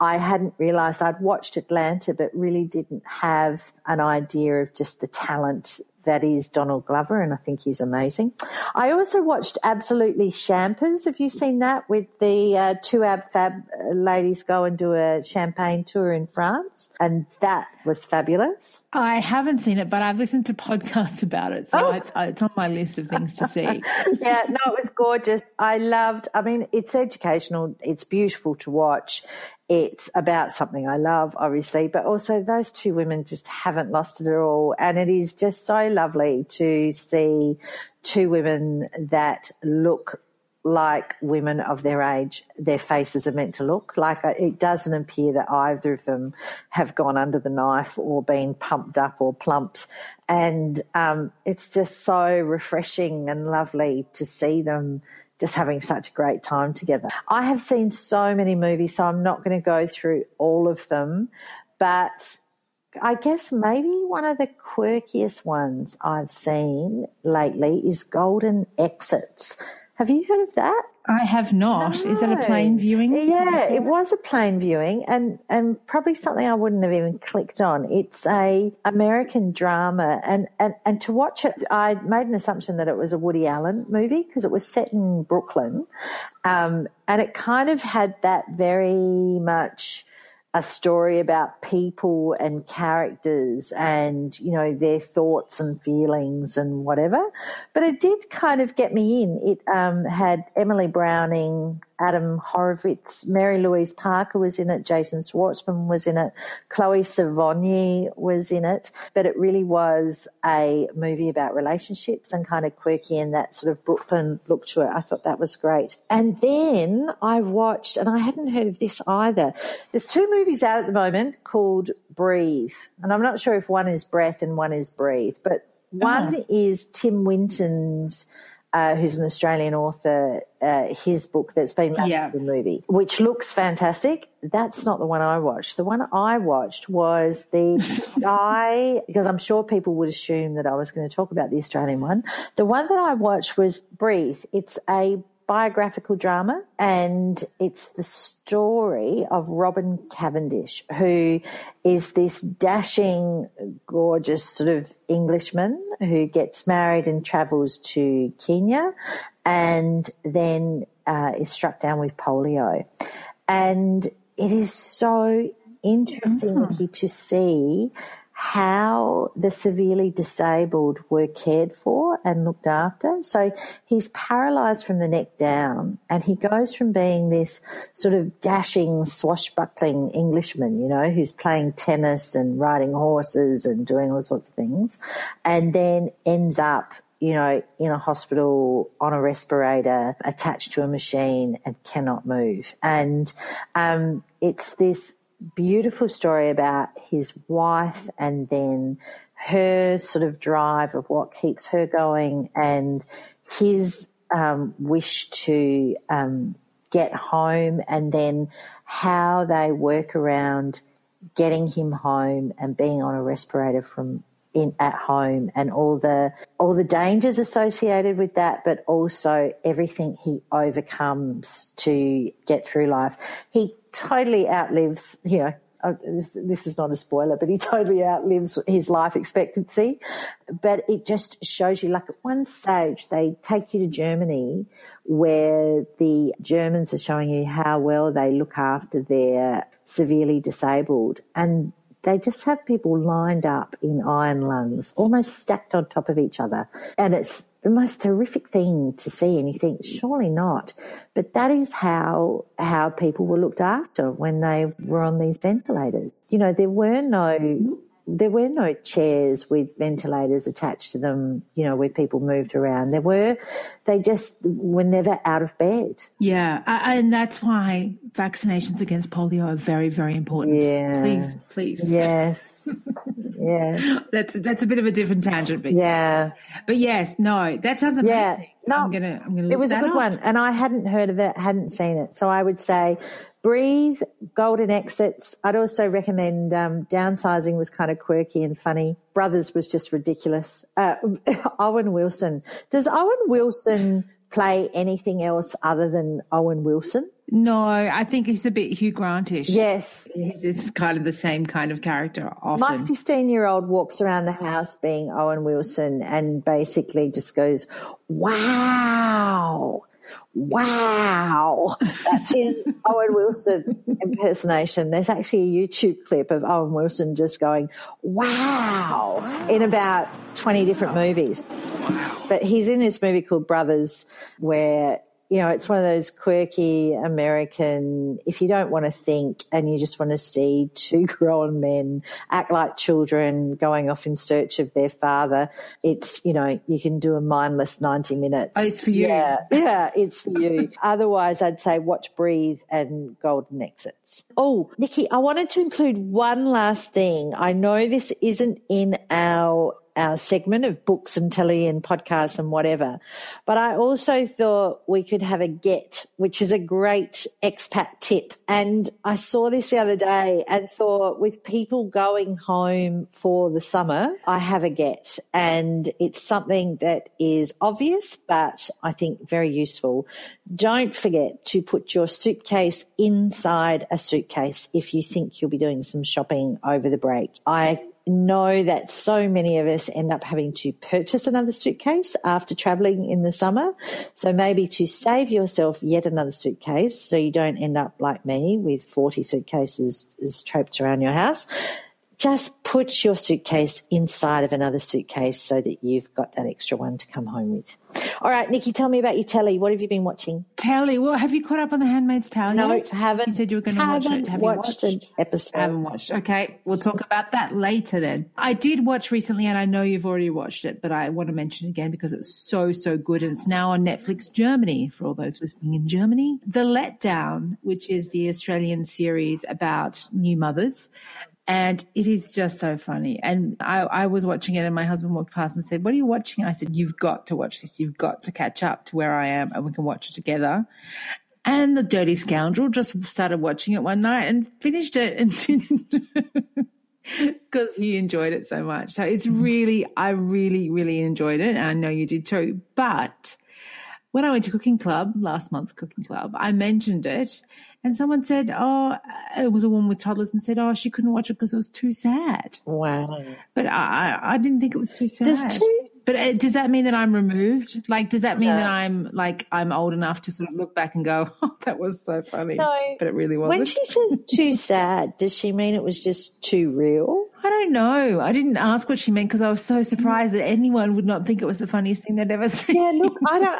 I hadn't realised I'd watched Atlanta, but really didn't have an idea of just the talent that is Donald Glover, and I think he's amazing. I also watched Absolutely Champers. Have you seen that, with the two Ab Fab ladies go and do a champagne tour in France? And that was fabulous. I haven't seen it, but I've listened to podcasts about it, so it's on my list of things to see. Yeah, no, it was gorgeous. I mean, it's educational. It's beautiful to watch. It's about something I love, obviously, but also those two women just haven't lost it at all. And it is just so lovely to see two women that look like women of their age, their faces are meant to look. Like, it doesn't appear that either of them have gone under the knife or been pumped up or plumped. And it's just so refreshing and lovely to see them just having such a great time together. I have seen so many movies, so I'm not going to go through all of them, but I guess maybe one of the quirkiest ones I've seen lately is Golden Exits. Have you heard of that? I have not. No. Is it a plain viewing? Yeah, it was a plain viewing, and probably something I wouldn't have even clicked on. It's a American drama, and to watch it, I made an assumption that it was a Woody Allen movie because it was set in Brooklyn, and it kind of had that very much a story about people and characters and, you know, their thoughts and feelings and whatever. But it did kind of get me in. It had Emily Browning, Adam Horowitz, Mary Louise Parker was in it, Jason Schwartzman was in it, Chloe Sevigny was in it. But it really was a movie about relationships and kind of quirky and that sort of Brooklyn look to it. I thought that was great. And then I watched, and I hadn't heard of this either, there's two movies out at the moment called Breathe. And I'm not sure if one is Breath and one is Breathe, but one is Tim Winton's, who's an Australian author, his book that's been made into a movie, which looks fantastic. That's not the one I watched. The one I watched was the guy, because I'm sure people would assume that I was going to talk about the Australian one. The one that I watched was Breathe. It's a biographical drama, and it's the story of Robin Cavendish, who is this dashing, gorgeous sort of Englishman who gets married and travels to Kenya and then is struck down with polio. And it is so interesting, Nikki, to see how the severely disabled were cared for and looked after. So he's paralysed from the neck down, and he goes from being this sort of dashing, swashbuckling Englishman, you know, who's playing tennis and riding horses and doing all sorts of things, and then ends up, you know, in a hospital on a respirator, attached to a machine and cannot move. And it's this beautiful story about his wife and then her sort of drive of what keeps her going and his wish to get home, and then how they work around getting him home and being on a respirator at home, and all the dangers associated with that, but also everything he overcomes to get through life. He totally outlives, you know, this is not a spoiler, but he totally outlives his life expectancy. But it just shows you, like, at one stage they take you to Germany where the Germans are showing you how well they look after their severely disabled, and they just have people lined up in iron lungs, almost stacked on top of each other. And it's the most horrific thing to see, and you think, surely not. But that is how people were looked after when they were on these ventilators. You know, there were no chairs with ventilators attached to them, you know, where people moved around. They just were never out of bed. Yeah, and that's why vaccinations against polio are very, very important. Yeah. Please. Yes. Yeah. That's a bit of a different tangent, but yeah. But yes, no, that sounds amazing. Yeah. No, I'm gonna look it was a that good up. one, and I hadn't heard of it, hadn't seen it. So I would say Breathe, Golden Exits. I'd also recommend Downsizing was kind of quirky and funny. Brothers was just ridiculous. Owen Wilson. Does Owen Wilson play anything else other than Owen Wilson? No, I think he's a bit Hugh Grantish. Yes. It's kind of the same kind of character often. My 15-year-old walks around the house being Owen Wilson and basically just goes, wow. Wow. That's his Owen Wilson impersonation. There's actually a YouTube clip of Owen Wilson just going, wow, in about 20 different movies. Wow. But he's in this movie called Brothers where, you know, it's one of those quirky American, if you don't want to think and you just want to see two grown men act like children going off in search of their father, it's, you know, you can do a mindless 90 minutes. Oh, it's for you. Yeah, it's for you. Otherwise, I'd say watch Breathe and Golden Exits. Oh, Nikki, I wanted to include one last thing. I know this isn't in our segment of books and telly and podcasts and whatever. But I also thought we could have a get, which is a great expat tip. And I saw this the other day and thought with people going home for the summer, I have a get. And it's something that is obvious, but I think very useful. Don't forget to put your suitcase inside a suitcase if you think you'll be doing some shopping over the break. I know that so many of us end up having to purchase another suitcase after traveling in the summer. So maybe to save yourself yet another suitcase so you don't end up like me with 40 suitcases traipsed around your house, just put your suitcase inside of another suitcase so that you've got that extra one to come home with. All right, Nikki, tell me about your telly. What have you been watching? Telly. Well, have you caught up on The Handmaid's Tale No, yet? haven't. You said you were going to watch it. Have you watched an episode? I haven't watched. Okay, we'll talk about that later then. I did watch recently, and I know you've already watched it, but I want to mention it again because it's so, so good, and it's now on Netflix Germany for all those listening in Germany. The Letdown, which is the Australian series about new mothers. And it is just so funny. And I was watching it and my husband walked past and said, what are you watching? I said, you've got to watch this. You've got to catch up to where I am and we can watch it together. And The Dirty Scoundrel just started watching it one night and finished it and didn't because he enjoyed it so much. So it's really, I really, really enjoyed it. And I know you did too. But when I went to Cooking Club, last month's Cooking Club, I mentioned it. And someone said, it was a woman with toddlers and said, she couldn't watch it because it was too sad. Wow. But I didn't think it was too sad. But does that mean that I'm removed? Like, does that mean that I'm old enough to sort of look back and go, that was so funny? No. But it really wasn't. When she says too sad, does she mean it was just too real? I don't know. I didn't ask what she meant because I was so surprised that anyone would not think it was the funniest thing they'd ever seen. Yeah, look,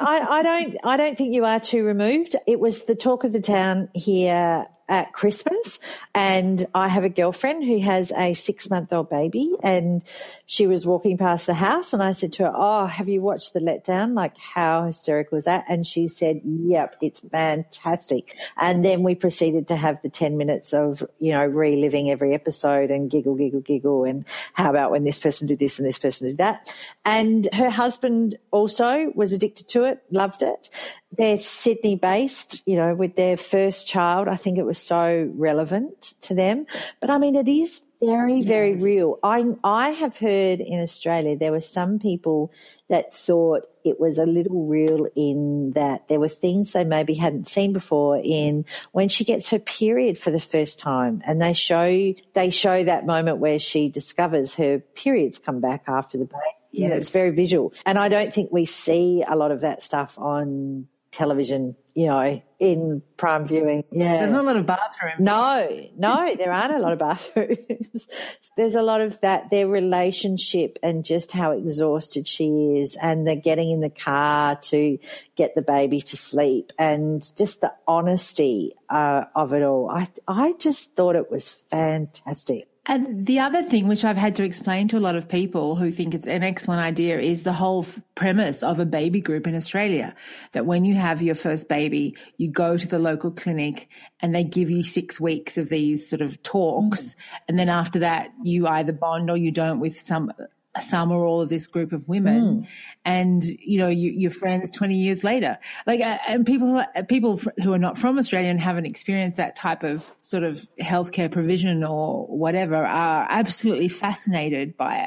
I don't think you are too removed. It was the talk of the town here at Christmas, and I have a girlfriend who has a 6-month-old baby, and she was walking past the house and I said to her, have you watched The Letdown? Like, how hysterical is that? And she said, yep, it's fantastic. And then we proceeded to have the 10 minutes of, reliving every episode and giggle, giggle, giggle, and how about when this person did this and this person did that. And her husband also was addicted to it, loved it. They're Sydney-based, with their first child. I think it was so relevant to them. But, I mean, it is very, very real. I have heard in Australia there were some people that thought it was a little real in that there were things they maybe hadn't seen before in when she gets her period for the first time, and they show that moment where she discovers her periods come back after the baby. Yeah, it's very visual. And I don't think we see a lot of that stuff on television, in prime viewing. Yeah. There's not a lot of bathrooms. No, there aren't a lot of bathrooms. There's a lot of that, their relationship and just how exhausted she is, and the getting in the car to get the baby to sleep, and just the honesty of it all. I just thought it was fantastic. And the other thing, which I've had to explain to a lot of people who think it's an excellent idea, is the whole premise of a baby group in Australia, that when you have your first baby, you go to the local clinic and they give you 6 weeks of these sort of talks. And then after that, you either bond or you don't with some or all of this group of women, and you're friends 20 years later. Like, and people who are not from Australia and haven't experienced that type of sort of healthcare provision or whatever are absolutely fascinated by it.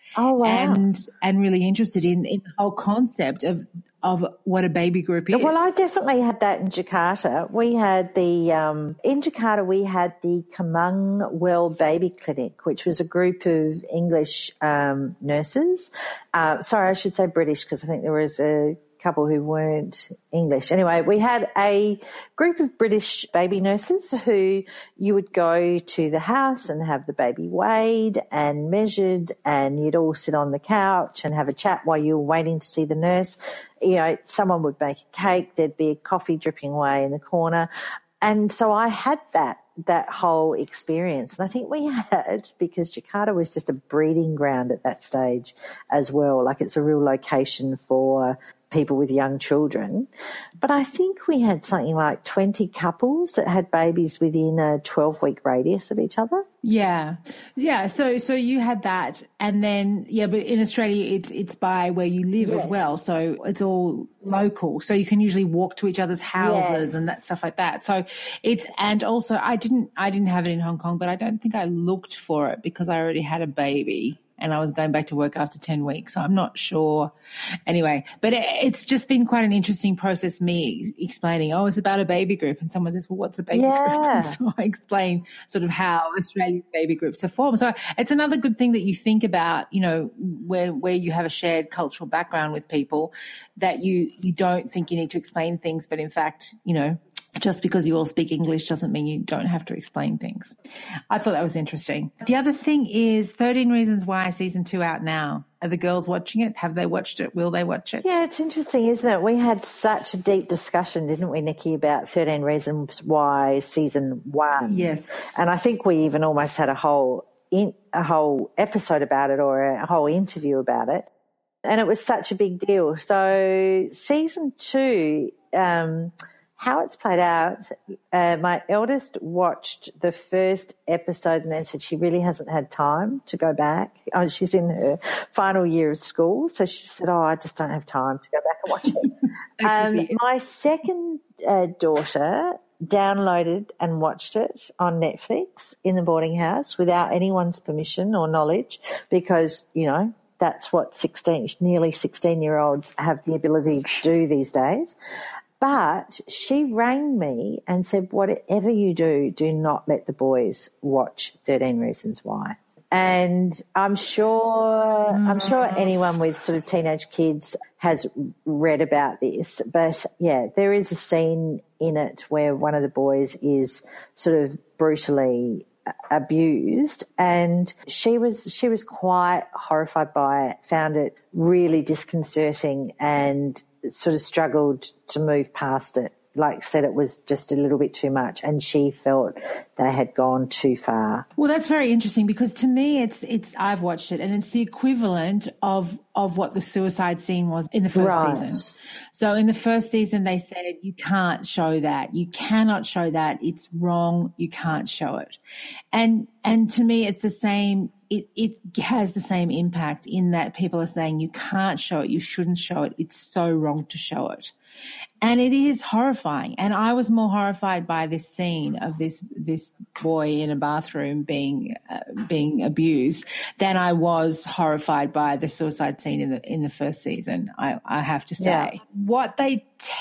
Oh, wow. And really interested in the whole concept of what a baby group is. Well, I definitely had that in Jakarta. We had in Jakarta we had the Kemang Well Baby Clinic, which was a group of English nurses. Sorry, I should say British, because I think there was a couple who weren't English. Anyway, we had a group of British baby nurses who you would go to the house and have the baby weighed and measured, and you'd all sit on the couch and have a chat while you were waiting to see the nurse. You know, someone would make a cake, there'd be a coffee dripping away in the corner. And so I had that whole experience. And I think we had, because Jakarta was just a breeding ground at that stage as well. Like, it's a real location for people with young children. But I think we had something like 20 couples that had babies within a 12-week radius of each other. Yeah. So you had that, and then but in Australia it's by where you live as well. So it's all local. So you can usually walk to each other's houses and that stuff like that. So and also I didn't have it in Hong Kong, but I don't think I looked for it because I already had a baby. And I was going back to work after 10 weeks. So I'm not sure. Anyway, but it's just been quite an interesting process, me explaining, it's about a baby group. And someone says, well, what's a baby group? And so I explain sort of how Australian baby groups are formed. So it's another good thing that you think about, you know, where you have a shared cultural background with people, that you don't think you need to explain things. But in fact, you know, just because you all speak English doesn't mean you don't have to explain things. I thought that was interesting. The other thing is 13 Reasons Why season 2 out now. Are the girls watching it? Have they watched it? Will they watch it? Yeah, it's interesting, isn't it? We had such a deep discussion, didn't we, Nikki, about 13 Reasons Why season 1. Yes. And I think we even almost had a whole episode about it, or a whole interview about it. And it was such a big deal. So season 2, how it's played out, my eldest watched the first episode and then said she really hasn't had time to go back. She's in her final year of school, so she said, I just don't have time to go back and watch it. My second daughter downloaded and watched it on Netflix in the boarding house without anyone's permission or knowledge, because, you know, that's what nearly 16-year-olds have the ability to do these days. But she rang me and said, whatever you do, do not let the boys watch 13 Reasons Why. And I'm sure anyone with sort of teenage kids has read about this. But, yeah, there is a scene in it where one of the boys is sort of brutally abused, and she was quite horrified by it, found it really disconcerting, and sort of struggled to move past it. Like, said it was just a little bit too much, and she felt they had gone too far. Well, that's very interesting, because to me it's I've watched it, and it's the equivalent of what the suicide scene was in the first season. So in the first season they said, you can't show that. You cannot show that. It's wrong. You can't show it. And to me it's the same. It has the same impact in that people are saying you can't show it, you shouldn't show it, it's so wrong to show it. And it is horrifying. And I was more horrified by this scene of this boy in a bathroom being abused than I was horrified by the suicide scene in the first season, I have to say. Yeah. What they've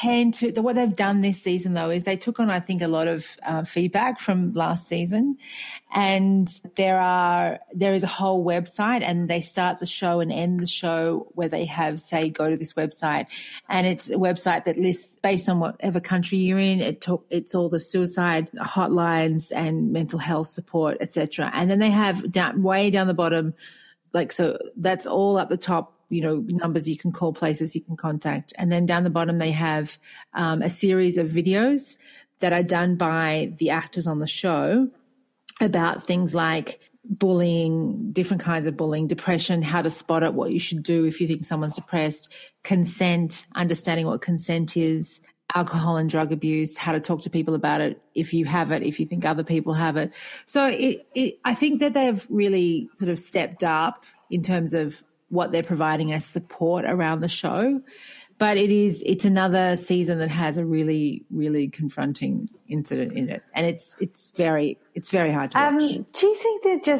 done this season, though, is they took on, I think, a lot of feedback from last season. And there is a whole website, and they start the show and end the show where they have, say, go to this website. And it's a website that lists, based on whatever country you're in, it's all the suicide hotlines and mental health support, etc. And then they have way down the bottom, like, so that's all up the top, you know, numbers you can call, places you can contact. And then down the bottom they have a series of videos that are done by the actors on the show about things like bullying, different kinds of bullying, depression, how to spot it, what you should do if you think someone's depressed, consent, understanding what consent is, alcohol and drug abuse, how to talk to people about it if you have it, if you think other people have it. So I think that they've really sort of stepped up in terms of what they're providing as support around the show. But it's another season that has a really, really confronting incident in it, and it's very hard to watch. Do you think they're just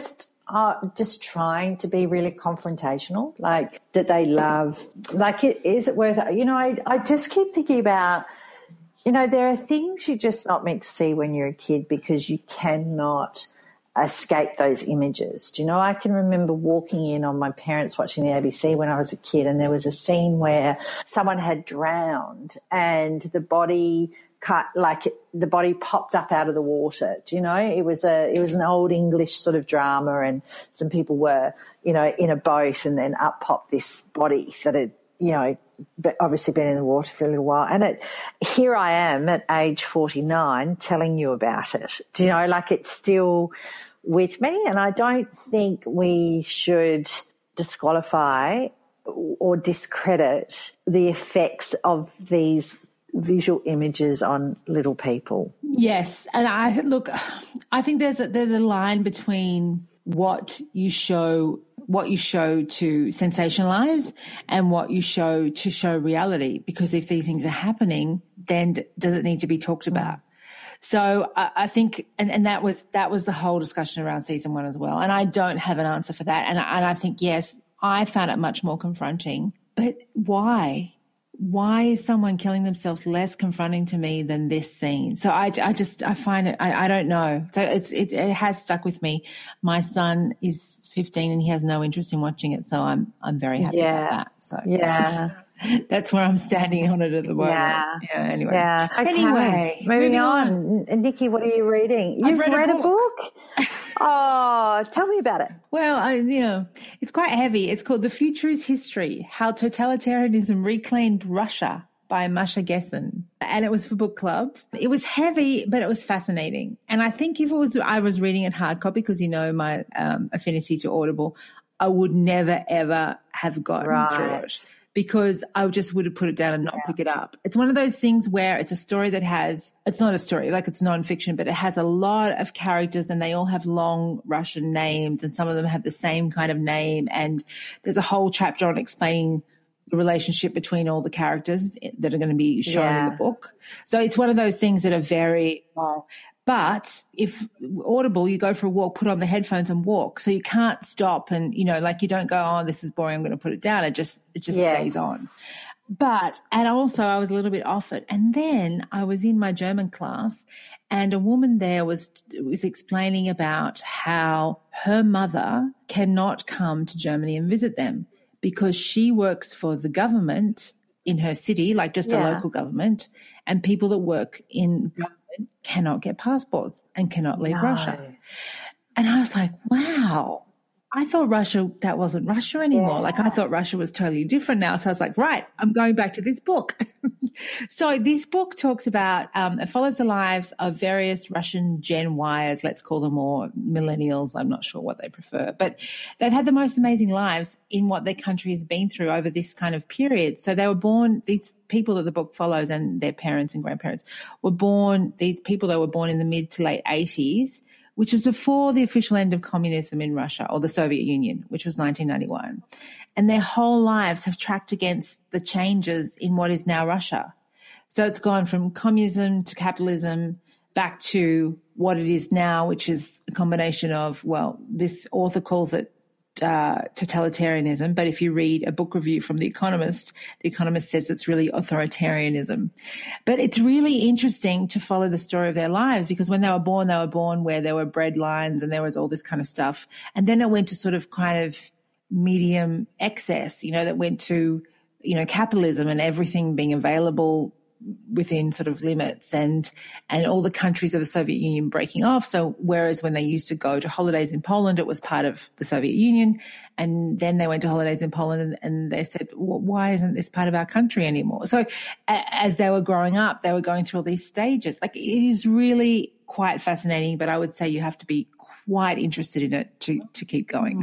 just trying to be really confrontational, like that they love, like is it worth it? You know, I just keep thinking about, you know, there are things you're just not meant to see when you're a kid because you cannot escape those images. Do you know, I can remember walking in on my parents watching the ABC when I was a kid, and there was a scene where someone had drowned and the body the body popped up out of the water. Do you know, it was an old English sort of drama, and some people were, you know, in a boat, and then up popped this body that had, you know, obviously been in the water for a little while. And here I am at age 49 telling you about it. Do you know, like it's still with me, and I don't think we should disqualify or discredit the effects of these visual images on little people. Yes, and I think there's a line between what you show to sensationalize and what you show to show reality, because if these things are happening, then does it need to be talked about? So I think, and that was the whole discussion around season 1 as well. And I don't have an answer for that. And I think, yes, I found it much more confronting. But why? Why is someone killing themselves less confronting to me than this scene? So I find it, I don't know. So it has stuck with me. My son is 15 and he has no interest in watching it. So I'm very happy about that. So yeah. That's where I'm standing on it at the moment. Yeah. Anyway. Yeah. Okay. Anyway, moving on. Nikki, what are you reading? You've read a book? Oh, tell me about it. Well, it's quite heavy. It's called The Future is History: How Totalitarianism Reclaimed Russia by Masha Gessen. And it was for book club. It was heavy, but it was fascinating. And I think if I was reading it hard copy, because you know my affinity to Audible, I would never, ever have gotten through it, because I just would have put it down and not pick it up. It's one of those things where it's a story that it's not a story, like it's nonfiction, but it has a lot of characters and they all have long Russian names, and some of them have the same kind of name. And there's a whole chapter on explaining the relationship between all the characters that are going to be shown in the book. So it's one of those things that are very long. But if Audible, you go for a walk, put on the headphones and walk. So you can't stop and, like you don't go, oh, this is boring, I'm going to put it down. It just stays on. And also I was a little bit off it. And then I was in my German class and a woman there was explaining about how her mother cannot come to Germany and visit them because she works for the government in her city, like just a local government, and people that work in government cannot get passports and cannot leave Russia. And I was like, wow, I thought that wasn't Russia anymore. Like I thought Russia was totally different now. So I was like, right, I'm going back to this book. So this book talks about, it follows the lives of various Russian Gen Yers, let's call them, or millennials. I'm not sure what they prefer, but they've had the most amazing lives in what their country has been through over this kind of period. So they were born, these people that the book follows and their parents and grandparents were born, these people that were born in the mid to late 80s, which was before the official end of communism in Russia, or the Soviet Union, which was 1991. And their whole lives have tracked against the changes in what is now Russia. So it's gone from communism to capitalism back to what it is now, which is a combination of, well, this author calls it totalitarianism, but if you read a book review from The Economist says it's really authoritarianism. But it's really interesting to follow the story of their lives, because when they were born where there were bread lines and there was all this kind of stuff. And then it went to sort of kind of medium excess, that went to, capitalism and everything being available within sort of limits, and all the countries of the Soviet Union breaking off. So whereas when they used to go to holidays in Poland, it was part of the Soviet Union, and then they went to holidays in Poland and they said, well, why isn't this part of our country anymore? So as they were growing up, they were going through all these stages. Like, it is really quite fascinating, but I would say you have to be quite interested in it to keep going.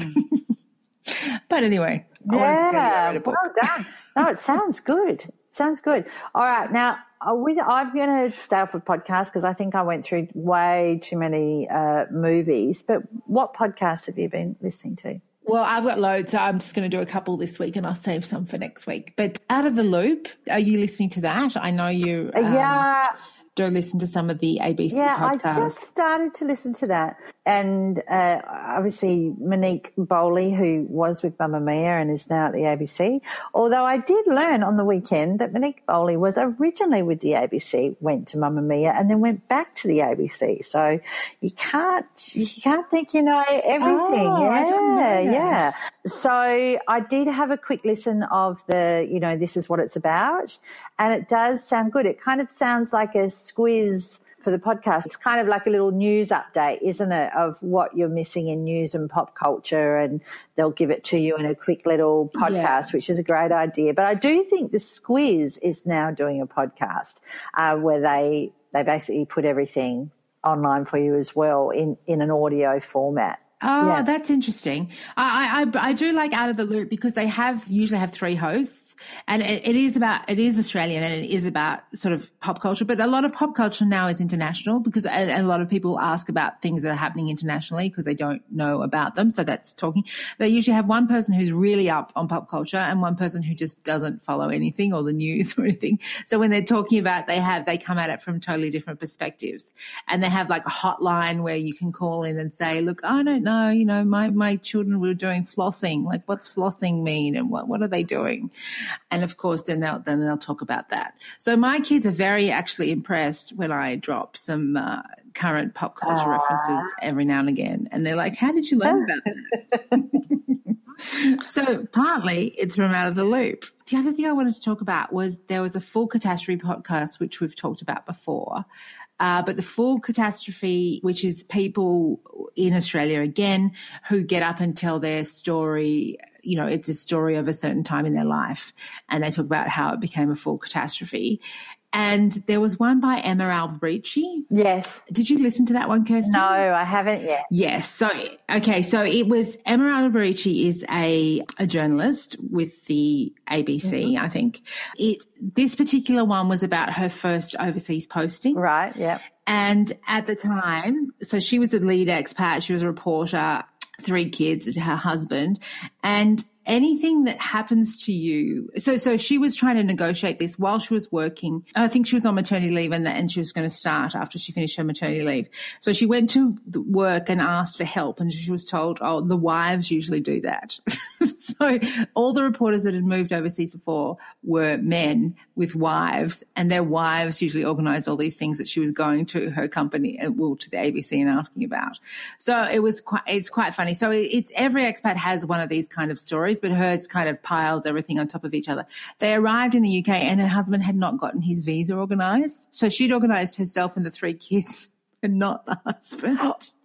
But anyway, I wanted to tell you I read a book. Well done. No, it sounds good. Sounds good. All right. Now, I'm going to stay off of podcasts because I think I went through way too many movies. But what podcasts have you been listening to? Well, I've got loads, so I'm just going to do a couple this week and I'll save some for next week. But Out of the Loop, are you listening to that? I know you go listen to some of the ABC podcasts. I just started to listen to that. And obviously Monique Bowley, who was with Mamamia and is now at the ABC, although I did learn on the weekend that Monique Bowley was originally with the ABC, went to Mamamia and then went back to the ABC. So you can't think you know everything. I didn't know that. So I did have a quick listen of the, this is what it's about, and it does sound good. It kind of sounds like a squiz for the podcast. It's kind of like a little news update, isn't it, of what you're missing in news and pop culture, and they'll give it to you in a quick little podcast, which is a great idea. But I do think the Squiz is now doing a podcast where they basically put everything online for you as well in an audio format. Oh, that's interesting. I do like Out of the Loop because they usually have 3 hosts, and it is Australian and it is about sort of pop culture, but a lot of pop culture now is international because a lot of people ask about things that are happening internationally because they don't know about them. So that's talking. They usually have one person who's really up on pop culture and one person who just doesn't follow anything or the news or anything. So when they're talking about, they come at it from totally different perspectives, and they have like a hotline where you can call in and say, look, I don't know, my children were doing flossing. Like, what's flossing mean, and what are they doing? And of course, then they'll talk about that. So my kids are very actually impressed when I drop some current pop culture references every now and again, and they're like, "How did you learn about that?" So partly it's from Out of the Loop. The other thing I wanted to talk about was there was a Full Catastrophe podcast, which we've talked about before. But the Full Catastrophe, which is people in Australia, again, who get up and tell their story, it's a story of a certain time in their life, and they talk about how it became a full catastrophe. And there was one by Emma Alberici. Yes. Did you listen to that one, Kirsty? No, I haven't yet. Yes. So it was Emma Alberici is a journalist with the ABC, I think. This particular one was about her first overseas posting. Right, yeah. And at the time, so she was a lead expat, she was a reporter, 3 kids, her husband, and anything that happens to you. So she was trying to negotiate this while she was working. I think she was on maternity leave and she was going to start after she finished her maternity leave. So she went to work and asked for help, and she was told, the wives usually do that. So all the reporters that had moved overseas before were men with wives, and their wives usually organised all these things that she was going to her company, to the ABC and asking about. So it's quite funny. So it's every expat has one of these kind of stories, but hers kind of piles everything on top of each other. They arrived in the UK and her husband had not gotten his visa organised. So she'd organised herself and the 3 kids and not the husband.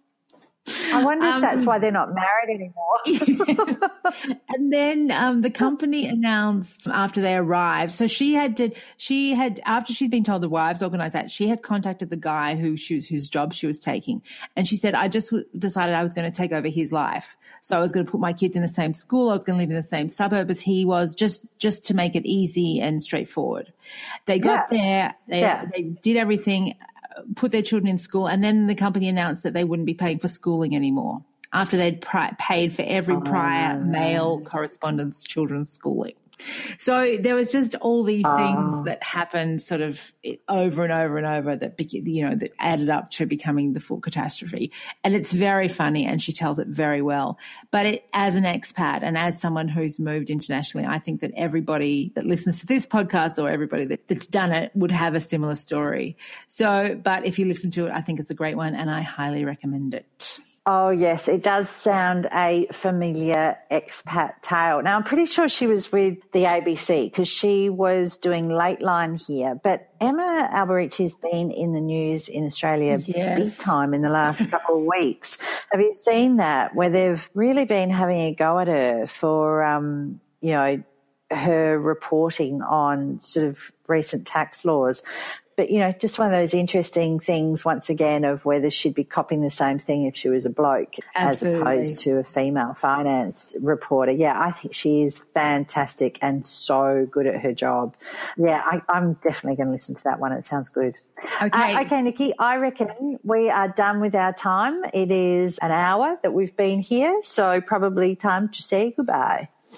I wonder if that's why they're not married anymore. Yeah. And then the company announced after they arrived. So she had after she'd been told the wives organised that, she had contacted the guy whose job she was taking, and she said, I just decided I was going to take over his life. So I was going to put my kids in the same school. I was going to live in the same suburb as he was, just to make it easy and straightforward. They got there. They did everything, put their children in school, and then the company announced that they wouldn't be paying for schooling anymore after they'd paid for every prior male correspondence children's schooling. So there was just all these things that happened sort of over and over and over that added up to becoming the full catastrophe. And it's very funny, and she tells it very well. But as an expat and as someone who's moved internationally, I think that everybody that listens to this podcast or everybody that's done it would have a similar story. So, but if you listen to it, I think it's a great one, and I highly recommend it. Oh, yes, it does sound a familiar expat tale. Now, I'm pretty sure she was with the ABC because she was doing Late Line here. But Emma Alberici's been in the news in Australia big time in the last couple of weeks. Have you seen that, where they've really been having a go at her for, her reporting on sort of recent tax laws? But, just one of those interesting things, once again, of whether she'd be copying the same thing if she was a bloke as opposed to a female finance reporter. Yeah, I think she is fantastic and so good at her job. Yeah, I'm definitely going to listen to that one. It sounds good. Okay, Nikki, I reckon we are done with our time. It is an hour that we've been here, so probably time to say goodbye.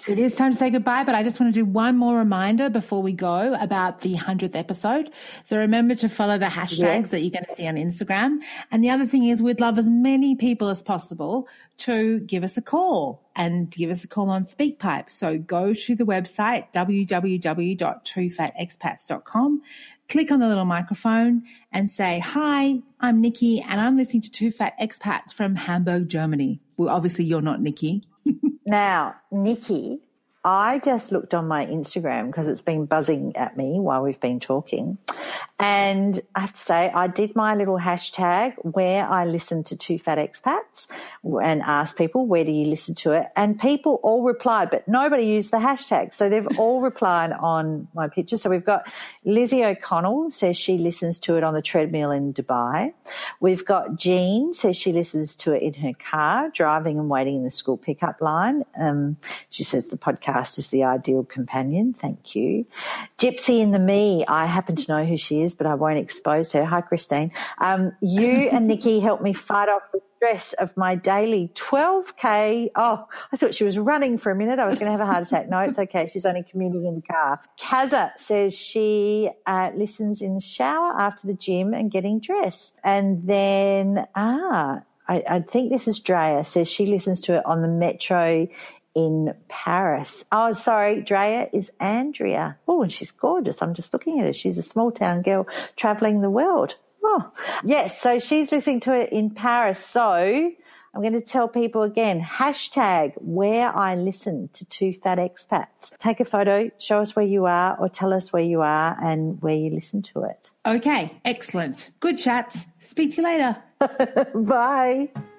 It is time to say goodbye, but I just want to do one more reminder before we go about the 100th episode. So remember to follow the hashtags that you're going to see on Instagram. And the other thing is we'd love as many people as possible to give us a call and give us a call on SpeakPipe. So go to the website, www.twofatexpats.com, click on the little microphone and say, hi, I'm Nikki and I'm listening to Two Fat Expats from Hamburg, Germany. Well, obviously you're not Nikki. Now, Nikki, I just looked on my Instagram because it's been buzzing at me while we've been talking. And I have to say, I did my little hashtag where I listened to Two Fat Expats and asked people, where do you listen to it? And people all replied, but nobody used the hashtag. So they've all replied on my picture. So we've got Lizzie O'Connell says she listens to it on the treadmill in Dubai. We've got Jean says she listens to it in her car, driving and waiting in the school pickup line. She says the podcast is the ideal companion. Thank you. Gypsy in the Me, I happen to know who she is, but I won't expose her. Hi, Christine. You and Nikki helped me fight off the stress of my daily 12K. Oh, I thought she was running for a minute. I was going to have a heart attack. No, it's okay. She's only commuting in the car. Kaza says she listens in the shower after the gym and getting dressed. And then, I think this is Drea, says she listens to it on the metro in Paris. Oh, sorry, Drea is Andrea. Oh, and she's gorgeous. I'm just looking at her. She's a small town girl travelling the world. Oh, yes, so she's listening to it in Paris. So I'm going to tell people again, hashtag where I listen to Two Fat Expats. Take a photo, show us where you are or tell us where you are and where you listen to it. Okay, excellent. Good chats. Speak to you later. Bye.